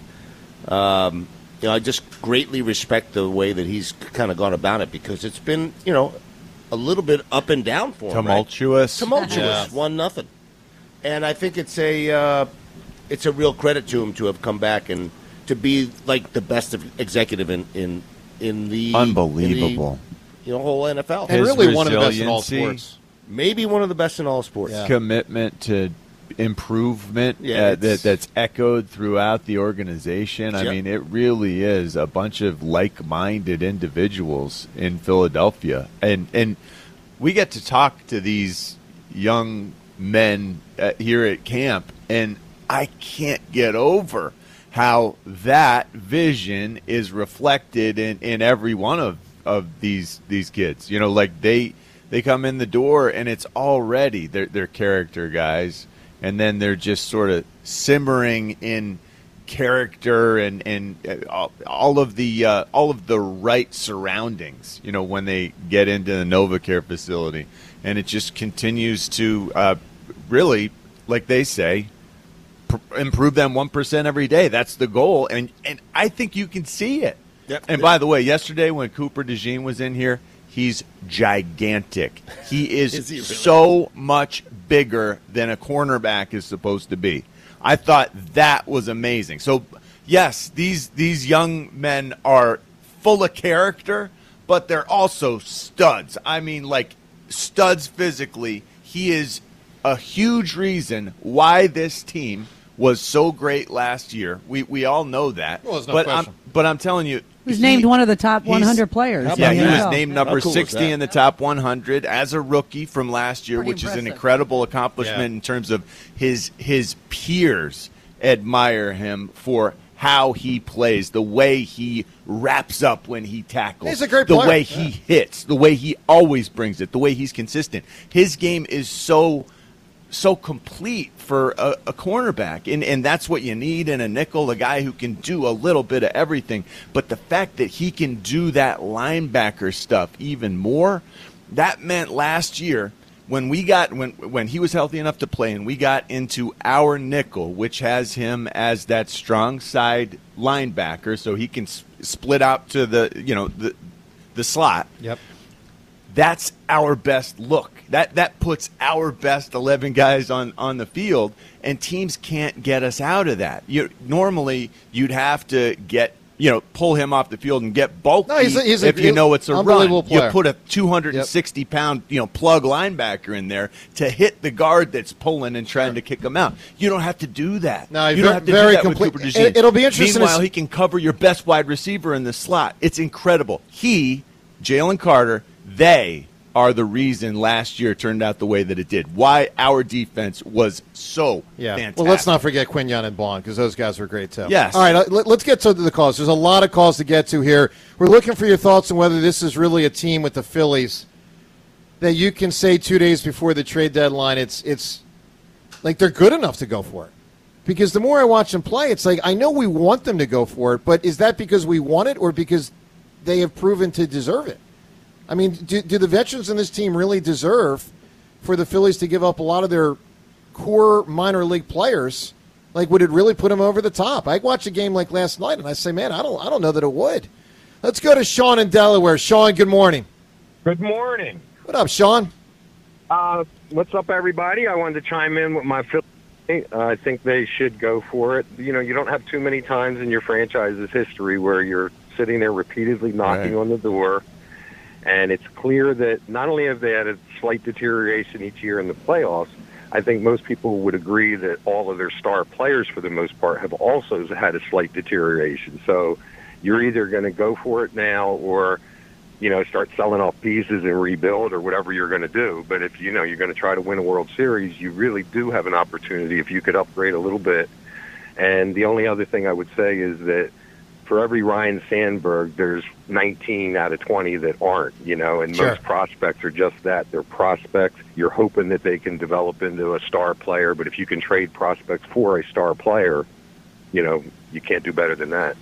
um, you know, I just greatly respect the way that he's kind of gone about it, because it's been, you know, a little bit up and down for him. right? Tumultuous. Tumultuous, Yeah. one nothing, and I think it's a uh, it's a real credit to him to have come back and to be like the best of executive in in in the Unbelievable. in the, you know, whole N F L, And His really one of the best in all resiliency. sports. maybe one of the best in all sports. Yeah. Commitment to improvement Yeah, uh, it's- that, that's echoed throughout the organization. I Yep. mean, it really is a bunch of like-minded individuals in Philadelphia, and and we get to talk to these young men uh, here at camp, and I can't get over how that vision is reflected in, in every one of, of these these kids. You know, like they they come in the door and it's already they're, they're character guys, and then they're just sort of simmering in character and and uh, all, all of the uh, all of the right surroundings. You know, when they get into the NovaCare facility, and it just continues to uh, really, like they say, pr- improve them one percent every day. That's the goal, and and I think you can see it. Yep. And by the way, yesterday when Cooper DeJean was in here, he's gigantic. He is, Is he really? so much bigger than a cornerback is supposed to be. I thought that was amazing. So, yes, these these young men are full of character, but they're also studs. I mean, like, studs physically. He is a huge reason why this team was so great last year. We we all know that. Well, there's no but question. I'm but I'm telling you, was named one of the top one hundred players. Yeah, he yeah. was named number cool sixty in the top one hundred as a rookie from last year, Pretty which impressive. is an incredible accomplishment Yeah. in terms of his his peers admire him for how he plays, the way he wraps up when he tackles, He's a great the player. way he hits, the way he always brings it, the way he's consistent. His game is so so complete for a, a cornerback, and, and that's what you need in a nickel, a guy who can do a little bit of everything. But the fact that he can do that linebacker stuff even more, that meant last year when we got when when he was healthy enough to play and we got into our nickel, which has him as that strong side linebacker, so he can s- split out to the you know the the slot. Yep. That's our best look. That that puts our best eleven guys on, on the field, and teams can't get us out of that. You normally you'd have to get you know pull him off the field and get bulky No, he's a- he's a if you know it's a run. unbelievable player. You put a two hundred sixty pound you know plug linebacker in there to hit the guard that's pulling and trying to kick him out. You don't have to do that. No, you ver- don't have to very do that complete- with Cooper DeJean. it- it'll be interesting to Meanwhile, see- he can cover your best wide receiver in the slot. It's incredible. He, Jalen Carter, they are the reason last year turned out the way that it did. Why our defense was so Yeah. fantastic. Well, let's not forget Quinyon and Bond because those guys were great too. Yes. All right, let, let's get to the calls. There's a lot of calls to get to here. We're looking for your thoughts on whether this is really a team with the Phillies that you can say two days before the trade deadline, it's it's like they're good enough to go for it. Because the more I watch them play, it's like I know we want them to go for it, but is that because we want it or because they have proven to deserve it? I mean, do, do the veterans in this team really deserve for the Phillies to give up a lot of their core minor league players? Like, would it really put them over the top? I watched a game like last night, and I say, man, I don't, I don't know that it would. Let's go to Sean in Delaware. Sean, good morning. Good morning. What up, Sean? Uh, what's up, everybody? I wanted to chime in with my Phillies. Uh, I think they should go for it. You know, you don't have too many times in your franchise's history where you're sitting there repeatedly knocking Right. on the door. And it's clear that not only have they had a slight deterioration each year in the playoffs, I think most people would agree that all of their star players, for the most part, have also had a slight deterioration. So you're either going to go for it now or, you know, start selling off pieces and rebuild or whatever you're going to do. But if, you know, you're going to try to win a World Series, you really do have an opportunity if you could upgrade a little bit. And the only other thing I would say is that for every Ryan Sandberg, there's nineteen out of twenty that aren't, you know, and Sure. most prospects are just that. They're prospects. You're hoping that they can develop into a star player, but if you can trade prospects for a star player, you know, you can't do better than that.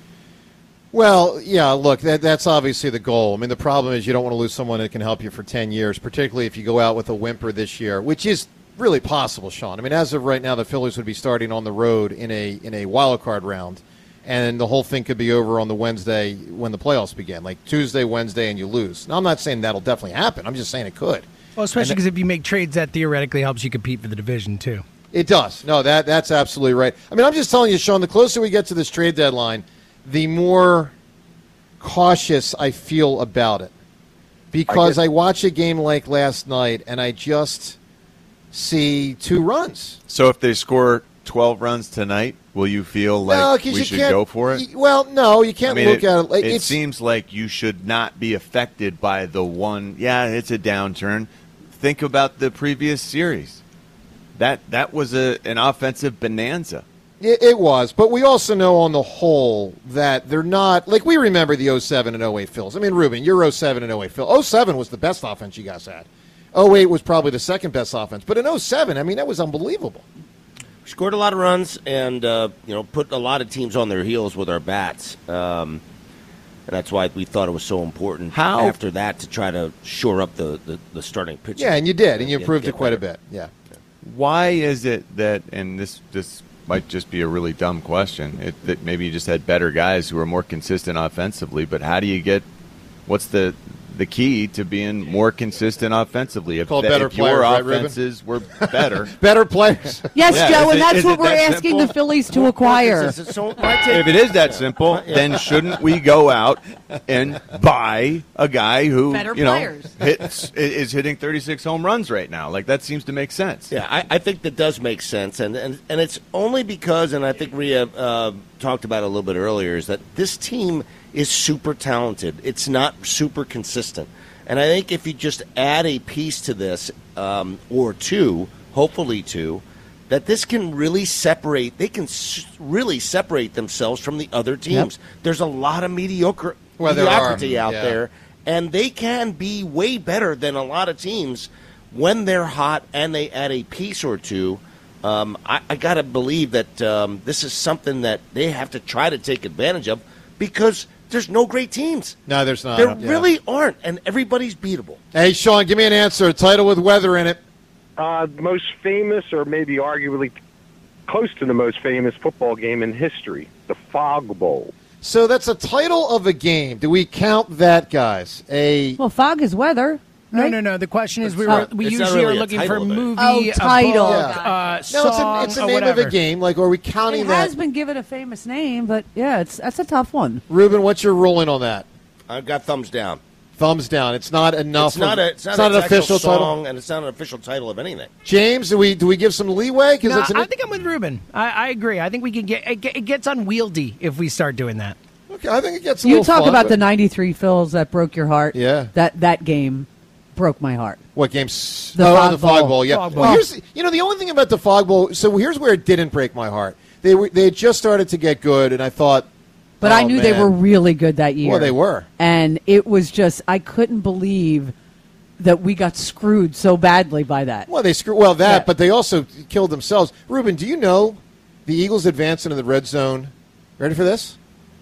Well, yeah, look, that, that's obviously the goal. I mean, the problem is you don't want to lose someone that can help you for ten years, particularly if you go out with a whimper this year, which is really possible, Sean. I mean, as of right now, the Phillies would be starting on the road in a in a wild card round, and the whole thing could be over on the Wednesday when the playoffs begin, like Tuesday, Wednesday, and you lose. Now, I'm not saying that'll definitely happen. I'm just saying it could. Well, especially And because if you make trades, that theoretically helps you compete for the division, too. It does. No, that that's absolutely right. I mean, I'm just telling you, Sean, the closer we get to this trade deadline, the more cautious I feel about it. Because I, I watch a game like last night, and I just see two runs. So if they score twelve runs tonight, will you feel like No, 'cause we you should can't- go for it? y- Well, no, you can't I mean, look it, at it. Like, it it's, seems like you should not be affected by the one. Yeah, it's a downturn. Think about the previous series. That that was a an offensive bonanza. It, it was, but we also know on the whole that they're not, like we remember the oh seven and oh eight Phils. I mean, Ruben, you're oh seven and oh eight Phil. oh seven was the best offense you guys had. oh eight was probably the second best offense. But in oh seven, I mean, that was unbelievable. Scored a lot of runs and, uh, you know, put a lot of teams on their heels with our bats. Um, and that's why we thought it was so important How? after that to try to shore up the, the, the starting pitching. Yeah, and you did, and you Get- improved get it quite a better. bit. Yeah. Why is it that, and this this might just be a really dumb question, it, that maybe you just had better guys who are more consistent offensively, but how do you get, what's the the key to being more consistent offensively? If, Called that- better if your players, right, Ruben? offenses were better. Better players. Yes, Yeah, Joe, is and it- that's is what it we're that asking simple? the Phillies to acquire. Is it so- my take- If it is that simple, then shouldn't we go out and buy a guy who Better you know players. hits, is hitting thirty-six home runs right now? Like that seems to make sense. Yeah, I, I think that does make sense, and, and and it's only because, and I think Rhea uh, talked about it a little bit earlier, is that this team is super talented. It's not super consistent. And I think if you just add a piece to this, um, or two, hopefully two, that this can really separate, they can s- really separate themselves from the other teams. Yep. There's a lot of mediocre well, mediocrity are, out yeah. there, and they can be way better than a lot of teams when they're hot and they add a piece or two. Um, I, I got to believe that um, this is something that they have to try to take advantage of because there's no great teams. No, there's not. There yeah. really aren't, and everybody's beatable. Hey, Sean, give me an answer. A title with weather in it. Uh, the most famous, or maybe arguably close to the most famous football game in history, the Fog Bowl. So that's a title of a game. Do we count that, guys? A Well, fog is weather. No, right? no, no. The question is, we not- were we it's not usually really are a looking for title, though. movie, Oh, a title. book, Yeah. uh, No, it's song, a, it's a or name whatever. of a game. Like, are we counting It that? has been given a famous name, but yeah, it's that's a tough one. Ruben, what's your ruling on that? I've got thumbs down. Thumbs down. It's not enough. It's not, of- a, it's not, it's not an, an official song, title. and it's not an official title of anything. James, do we do we give some leeway? No, it's an, I think I'm with Ruben. I, I agree. I think we can get it, get it gets unwieldy if we start doing that. okay, I think it gets. A You little talk fun, about but- the ninety-three Phils that broke your heart. Yeah. That that game broke my heart. What games? The oh, Fog the Fog Bowl. Bowl. Yeah. Fog Well, Bowl. here's you know the only thing about the Fog Bowl. So here's where it didn't break my heart. They were they had just started to get good, and I thought. But oh, I knew they man. were really good that year. Well, they were. And it was just, I couldn't believe that we got screwed so badly by that. Well, they screw well that, Yeah. but they also killed themselves. Ruben, do you know the Eagles advanced into the red zone? Ready for this?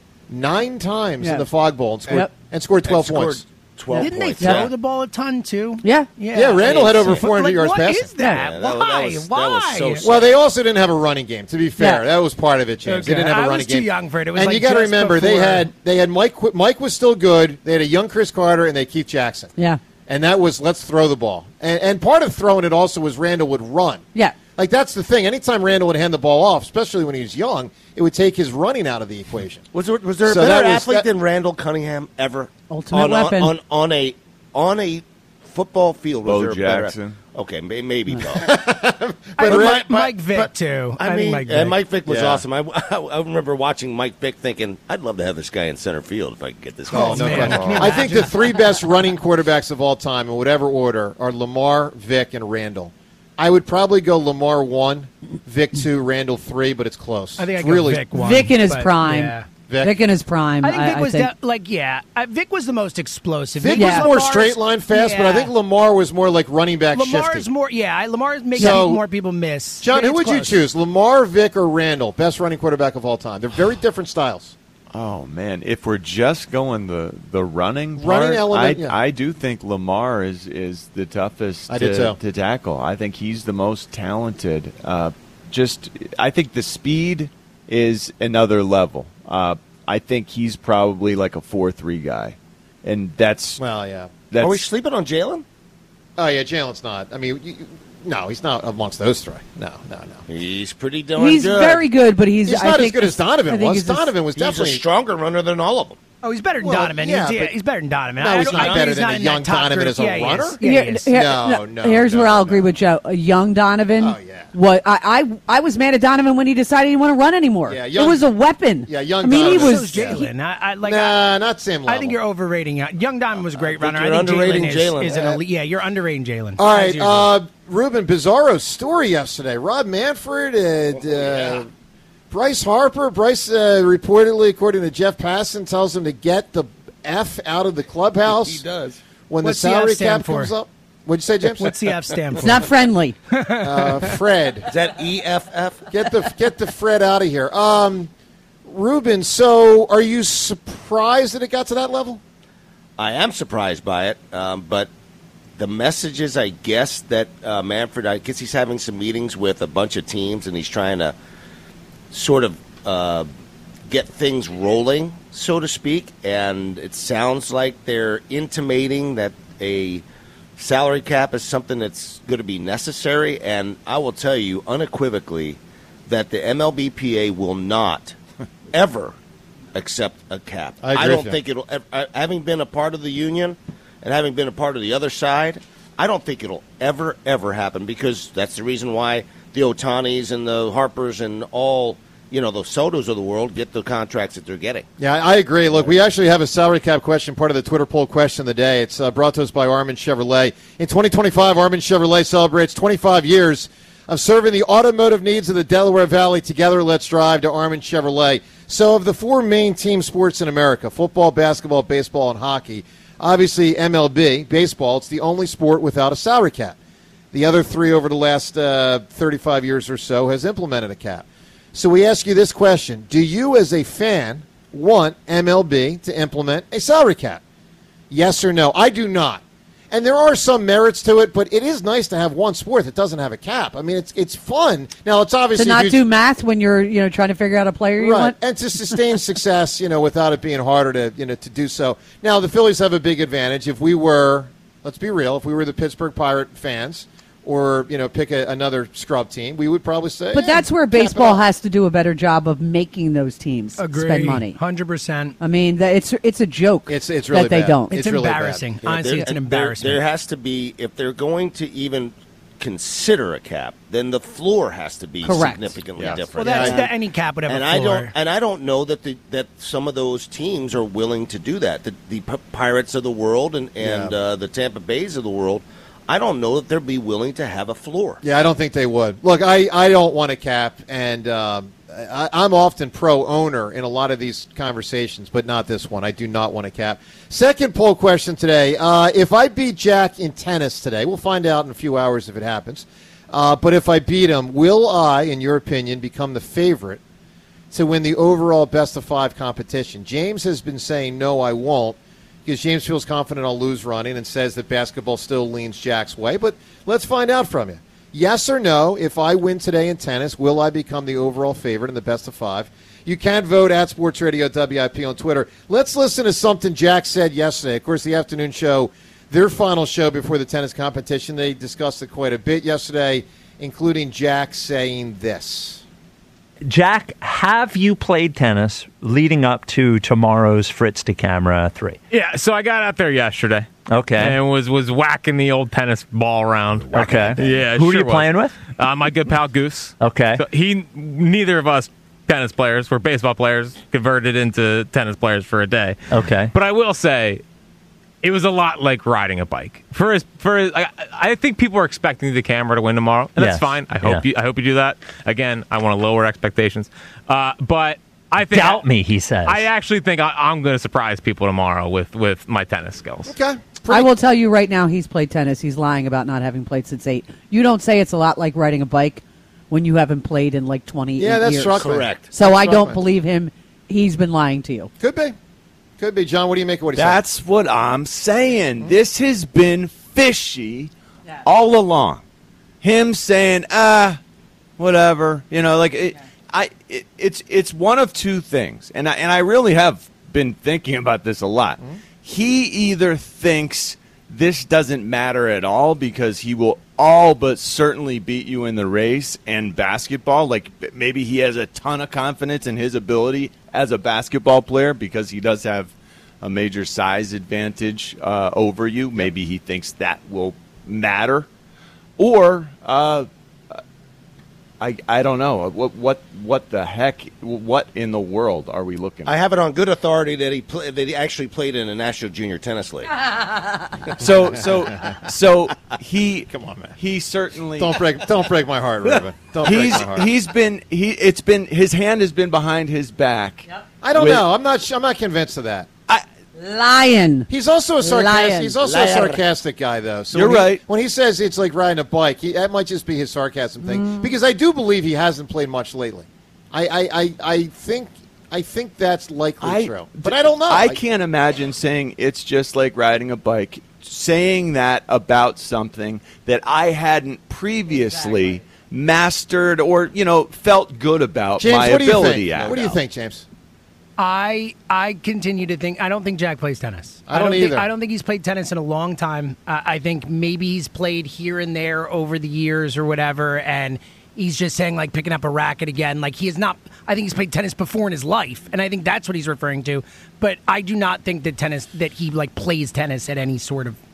Nine times Yeah. in the Fog Bowl and scored, Yep. and scored twelve And scored points. twelve Didn't points. they throw yeah. the ball a ton too? Yeah. Yeah, Yeah, Randall had over But, four hundred like, yards what passing. is that? Yeah, that was- Why? that was- that Why? was so sad. Well, they also didn't have a running game. To be fair, Yeah. that was part of it, James. They Okay. didn't have a I running was too game. young for it. It was and like you got to just remember, they before- had they had Mike. Qu- Mike was still good. They had a young Chris Carter and they had Keith Jackson. Yeah. And that was let's throw the ball. And, and part of throwing it also was Randall would run. Yeah. Like that's the thing. Anytime Randall would hand the ball off, especially when he was young, it would take his running out of the equation. Was there, was there a So better that was- athlete that- than Randall Cunningham ever? Ultimate on, weapon. On, on, on a on a football field. Was Bo there a better- Jackson. Okay, may, maybe Bo. I But think Ra- Mike, but- Mike Vick but- too. I, I, mean, think Mike Vick. and Mike Vick was Yeah. awesome. I, I remember watching Mike Vick thinking, I'd love to have this guy in center field if I could get this guy. Oh, in no center question. field. I think the three best running quarterbacks of all time, in whatever order, are Lamar, Vick, and Randall. I would probably go Lamar one, Vick two, Randall three, but it's close. I think I it's go really Vick one. Vic in his but, prime. yeah. Vic. Vic in his prime. I think Vic I, was think. de- like yeah. Uh, Vic was the most explosive. Vic Yeah. was more Lamar's- straight line fast, but I yeah. think Lamar was more like running back Lamar's shifty. more yeah. I- Lamar's making So- more people miss. John, It's who would close. you choose, Lamar, Vic, or Randall? Best running quarterback of all time. They're very different styles. Oh man, if we're just going the the running part, Running element, I, yeah. I do think Lamar is is the toughest I to, did too. to tackle. I think he's the most talented. Uh, just I think the speed is another level. Uh, I think he's probably like a four three guy, and that's Well, yeah. that's Are we sleeping on Jalen? Oh, yeah, Jalen's not. I mean, you, you- no, he's not amongst those three. No, no, no. He's pretty darn He's good. very good, but he's, He's I not as think- good as Donovan I think was. he's just- Donovan was He's definitely a stronger runner than all of them. Oh, he's better than Well, Donovan. yeah, he's, yeah, but- he's better than Donovan. No, I he's don't- not I think better he's than not a in that young top Donovan group. as a Yeah, he runner? is. Yeah, he Here- is. here- No, no, Here's no, where I'll no. agree with Joe. A young Donovan. Oh, yeah. What I, I I was mad at Donovan when he decided he didn't want to run anymore. Yeah, young- it was a weapon. Yeah, young I mean, he Donovan. was. So is Jalen. I, I like. Nah, not same level. I think you're overrating. Young Young Donovan was a great runner. you're I think underrating Jalen is, Jalen. is an Uh, elite. Yeah, you're underrating Jalen. All As right, usual. uh, Ruben, bizarro story yesterday. Rob Manfred and uh, Bryce Harper. Bryce uh, reportedly, according to Jeff Passan, tells him to get the F out of the clubhouse. He does. When What's the the F salary stand cap for? comes up. What'd you say, James? What's the F stand for? It's not friendly. uh, Fred? Is that E F F? Get the get the Fred out of here. Um, Ruben, so are you surprised that it got to that level? I am surprised by it, um, but the messages, I guess, that uh, Manfred, I guess he's having some meetings with a bunch of teams, and he's trying to sort of uh, get things rolling, so to speak, and it sounds like they're intimating that a salary cap is something that's going to be necessary, and I will tell you unequivocally that the M L B P A will not ever accept a cap. I agree don't with you. think it'll ev- I- having been a part of the union and having been a part of the other side, I don't think it'll ever, ever happen because that's the reason why the Otanis and the Harpers and all you know, the Sotos of the world get the contracts that they're getting. Yeah, I agree. Look, we actually have a salary cap question, part of the Twitter poll question of the day. It's uh, brought to us by Armin Chevrolet. In twenty twenty-five, Armin Chevrolet celebrates twenty-five years of serving the automotive needs of the Delaware Valley. Together, let's drive to Armin Chevrolet. So of the four main team sports in America, football, basketball, baseball, and hockey, obviously M L B, baseball, it's the only sport without a salary cap. The other three over the last uh, thirty-five years or so has implemented a cap. So we ask you this question. Do you as a fan want M L B to implement a salary cap? Yes or no? I do not. And there are some merits to it, but it is nice to have one sport that doesn't have a cap. I mean, it's it's fun. Now, it's obviously to not huge, do math when you're you know trying to figure out a player you right, want, and to sustain success, you know, without it being harder to you know to do so. Now, the Phillies have a big advantage. If we were, let's be real, if we were the Pittsburgh Pirate fans, or you know, pick a, another scrub team, we would probably say. But yeah, that's where baseball has to do a better job of making those teams Agree. spend money. one hundred percent. I mean, that- it's it's a joke. It's it's really that they bad. don't. It's, It's really embarrassing. bad. Honestly, there- it's an there- embarrassment. There has to be, if they're going to even consider a cap, then the floor has to be Correct. significantly Yes. different. well, that's And- the, any cap would have and a I floor. don't, and I don't know that the, that some of those teams are willing to do that. The, the P- Pirates of the world and and Yeah. uh, the Tampa Bays of the world, I don't know that they'd be willing to have a floor. Yeah, I don't think they would. Look, I, I don't want a cap, and um, I, I'm often pro-owner in a lot of these conversations, but not this one. I do not want a cap. Second poll question today. Uh, if I beat Jack in tennis today, we'll find out in a few hours if it happens, uh, but if I beat him, will I, in your opinion, become the favorite to win the overall best-of-five competition? James has been saying, no, I won't, because James feels confident I'll lose running and says that basketball still leans Jack's way. But let's find out from you. Yes or no, if I win today in tennis, will I become the overall favorite in the best of five? You can vote at Sports Radio W I P on Twitter. Let's listen to something Jack said yesterday. Of course, the afternoon show, their final show before the tennis competition, they discussed it quite a bit yesterday, including Jack saying this. Jack, have you played tennis leading up to tomorrow's Fritz de Camera three? Yeah, so I got out there yesterday. Okay. And was was whacking the old tennis ball around. Okay. Yeah, Who sure are you was. playing with? Uh, my good pal Goose. Okay. So he, neither of us tennis players, we're baseball players, converted into tennis players for a day. Okay. But I will say, it was a lot like riding a bike. For his, for his, I, I think people are expecting the camera to win tomorrow, and Yes. that's fine. I hope Yeah. you I hope you do that. Again, I want to lower expectations. Uh, but I think Doubt me, he says. I actually think I, I'm going to surprise people tomorrow with, with my tennis skills. Okay. I will tell you right now, he's played tennis. He's lying about not having played since eight. You don't say it's a lot like riding a bike when you haven't played in like twenty Yeah, that's years. struck me. Correct. So That's I struck don't me. believe him. He's been lying to you. Could be. Could be. John, what do you make of what he said? That's what I'm saying. This has been fishy all along. Him saying, ah, whatever. You know, like it, I. It, it's it's one of two things, and I, and I really have been thinking about this a lot. Mm-hmm. He either thinks this doesn't matter at all because he will all but certainly beat you in the race and basketball. Like maybe he has a ton of confidence in his ability as a basketball player because he does have a major size advantage uh, over you. Maybe he thinks that will matter. Or uh, I I don't know. What what what the heck? What in the world are we looking at? I have it on good authority that he play, that he actually played in a National Junior Tennis League. So so so he Come on, man. He certainly Don't break don't break my heart, Ruben. Don't break he's my heart. he's been he it's been his hand has been behind his back. I don't with- know. I'm not sh- I'm not convinced of that. Lion. He's also a sarcastic. Lion. He's also Liar. a sarcastic guy, though. So You're when he- right. when he says it's like riding a bike, he, that might just be his sarcasm thing. Because I do believe he hasn't played much lately. I I, I, I think I think that's likely I- true, but I don't know. I can't imagine saying it's just like riding a bike. Saying that about something that I hadn't previously mastered or you know felt good about James, my what do you ability think? at. What do you think, James? I I continue to think I don't think Jack plays tennis. I don't think, either. I don't think he's played tennis in a long time. Uh, I think maybe he's played here and there over the years or whatever, and he's just saying like picking up a racket again. Like he is not. I think he's played tennis before in his life, and I think that's what he's referring to. But I do not think that tennis that he like plays tennis at any sort of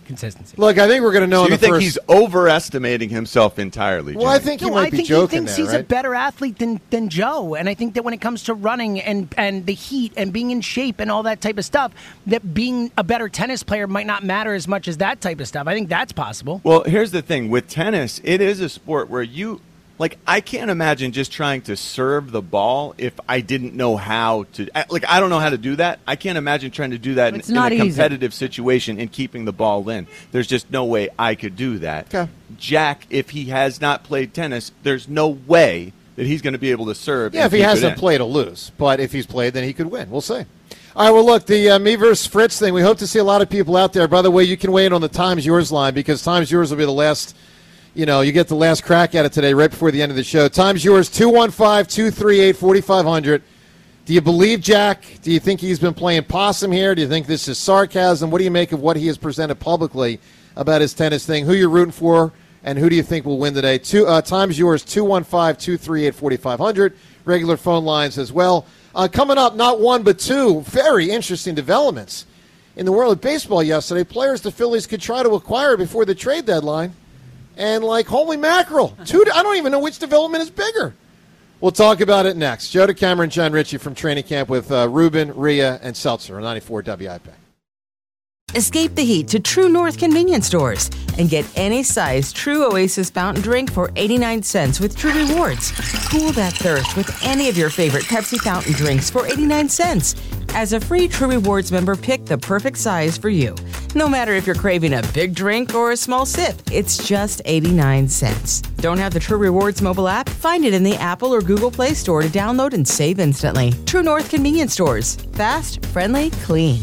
consistency. Look, I think we're going to know So in you the think first... he's overestimating himself entirely, Well, I Jimmy? think he No, might I be think joking he thinks there, he's right? a better athlete than, than Joe. And I think that when it comes to running and, and the heat and being in shape and all that type of stuff, that being a better tennis player might not matter as much as that type of stuff. I think that's possible. Well, here's the thing. With tennis, it is a sport where you, like, I can't imagine just trying to serve the ball if I didn't know how to. Like, I don't know how to do that. I can't imagine trying to do that in, It's in not a easy. competitive situation and keeping the ball in. There's just no way I could do that. Okay. Jack, if he has not played tennis, there's no way that he's going to be able to serve. Yeah, and if he keep it hasn't in. played, he'll lose. But if he's played, then he could win. We'll see. All right, well, look, the uh, me versus Fritz thing, we hope to see a lot of people out there. By the way, you can weigh in on the Times Yours line because Times Yours will be the last, you know, you get the last crack at it today right before the end of the show. Times Yours, two one five, two three eight, four five zero zero. Do you believe Jack? Do you think he's been playing possum here? Do you think this is sarcasm? What do you make of what he has presented publicly about his tennis thing? Who you're rooting for, and who do you think will win today? Two, uh, Times Yours, two one five, two three eight, four five zero zero. Regular phone lines as well. Uh, coming up, not one but two very interesting developments in the world of baseball yesterday. Players the Phillies could try to acquire before the trade deadline. And, like, holy mackerel, two, I don't even know which development is bigger. We'll talk about it next. Joe DeCamera and John Ritchie from training camp with uh, Ruben, Rhea, and Seltzer on ninety-four W I P. Escape the heat to True North convenience stores and get any size True Oasis fountain drink for eighty-nine cents with True Rewards. Cool that thirst with any of your favorite Pepsi fountain drinks for eighty-nine cents. As a free True Rewards member, pick the perfect size for you. No matter if you're craving a big drink or a small sip, it's just eighty-nine cents. Don't have the True Rewards mobile app? Find it in the Apple or Google Play Store to download and save instantly. True North convenience stores. Fast, friendly, clean.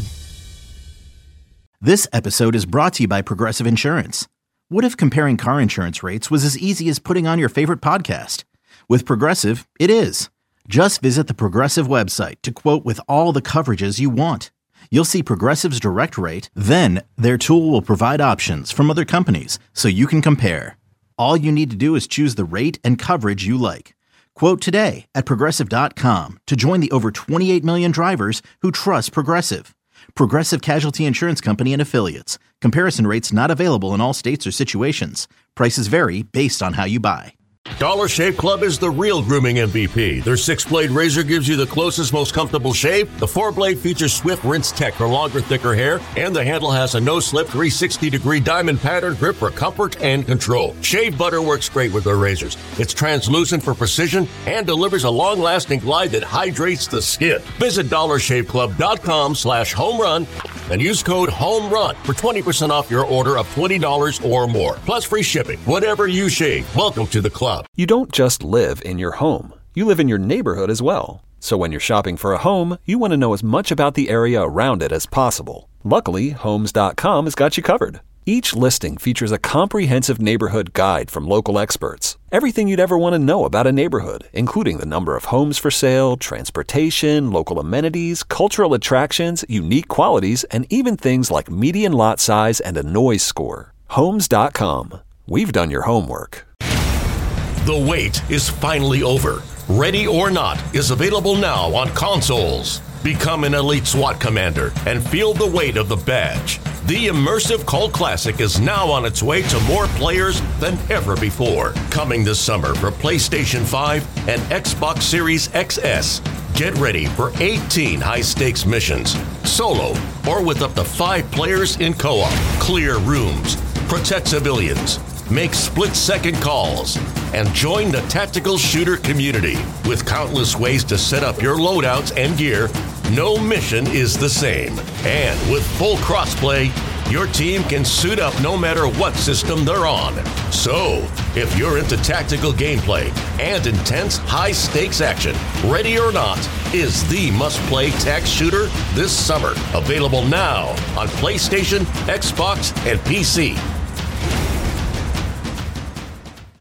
This episode is brought to you by Progressive Insurance. What if comparing car insurance rates was as easy as putting on your favorite podcast? With Progressive, it is. Just visit the Progressive website to quote with all the coverages you want. You'll see Progressive's direct rate, then their tool will provide options from other companies so you can compare. All you need to do is choose the rate and coverage you like. Quote today at Progressive dot com to join the over twenty-eight million drivers who trust Progressive. Progressive Casualty Insurance Company and Affiliates. Comparison rates not available in all states or situations. Prices vary based on how you buy. Dollar Shave Club is the real grooming M V P. Their six-blade razor gives you the closest, most comfortable shave. The four-blade features Swift Rinse Tech for longer, thicker hair. And the handle has a no-slip three hundred sixty degree diamond pattern grip for comfort and control. Shave butter works great with their razors. It's translucent for precision and delivers a long-lasting glide that hydrates the skin. Visit dollar shave club dot com slash home run and use code HOMERUN for twenty percent off your order of twenty dollars or more. Plus free shipping. Whatever you shave, welcome to the club. You don't just live in your home. You live in your neighborhood as well. So when you're shopping for a home, you want to know as much about the area around it as possible. Luckily, Homes dot com has got you covered. Each listing features a comprehensive neighborhood guide from local experts. Everything you'd ever want to know about a neighborhood, including the number of homes for sale, transportation, local amenities, cultural attractions, unique qualities, and even things like median lot size and a noise score. Homes dot com. We've done your homework. The wait is finally over. Ready or Not is available now on consoles. Become an elite SWAT commander and feel the weight of the badge. The immersive cult classic is now on its way to more players than ever before. Coming this summer for PlayStation five and Xbox Series X S. Get ready for eighteen high-stakes missions, solo or with up to five players in co-op. Clear rooms, protect civilians, make split-second calls, and join the tactical shooter community. With countless ways to set up your loadouts and gear, no mission is the same. And with full crossplay, your team can suit up no matter what system they're on. So, if you're into tactical gameplay and intense high-stakes action, Ready or Not is the must-play tac shooter this summer. Available now on PlayStation, Xbox, and P C.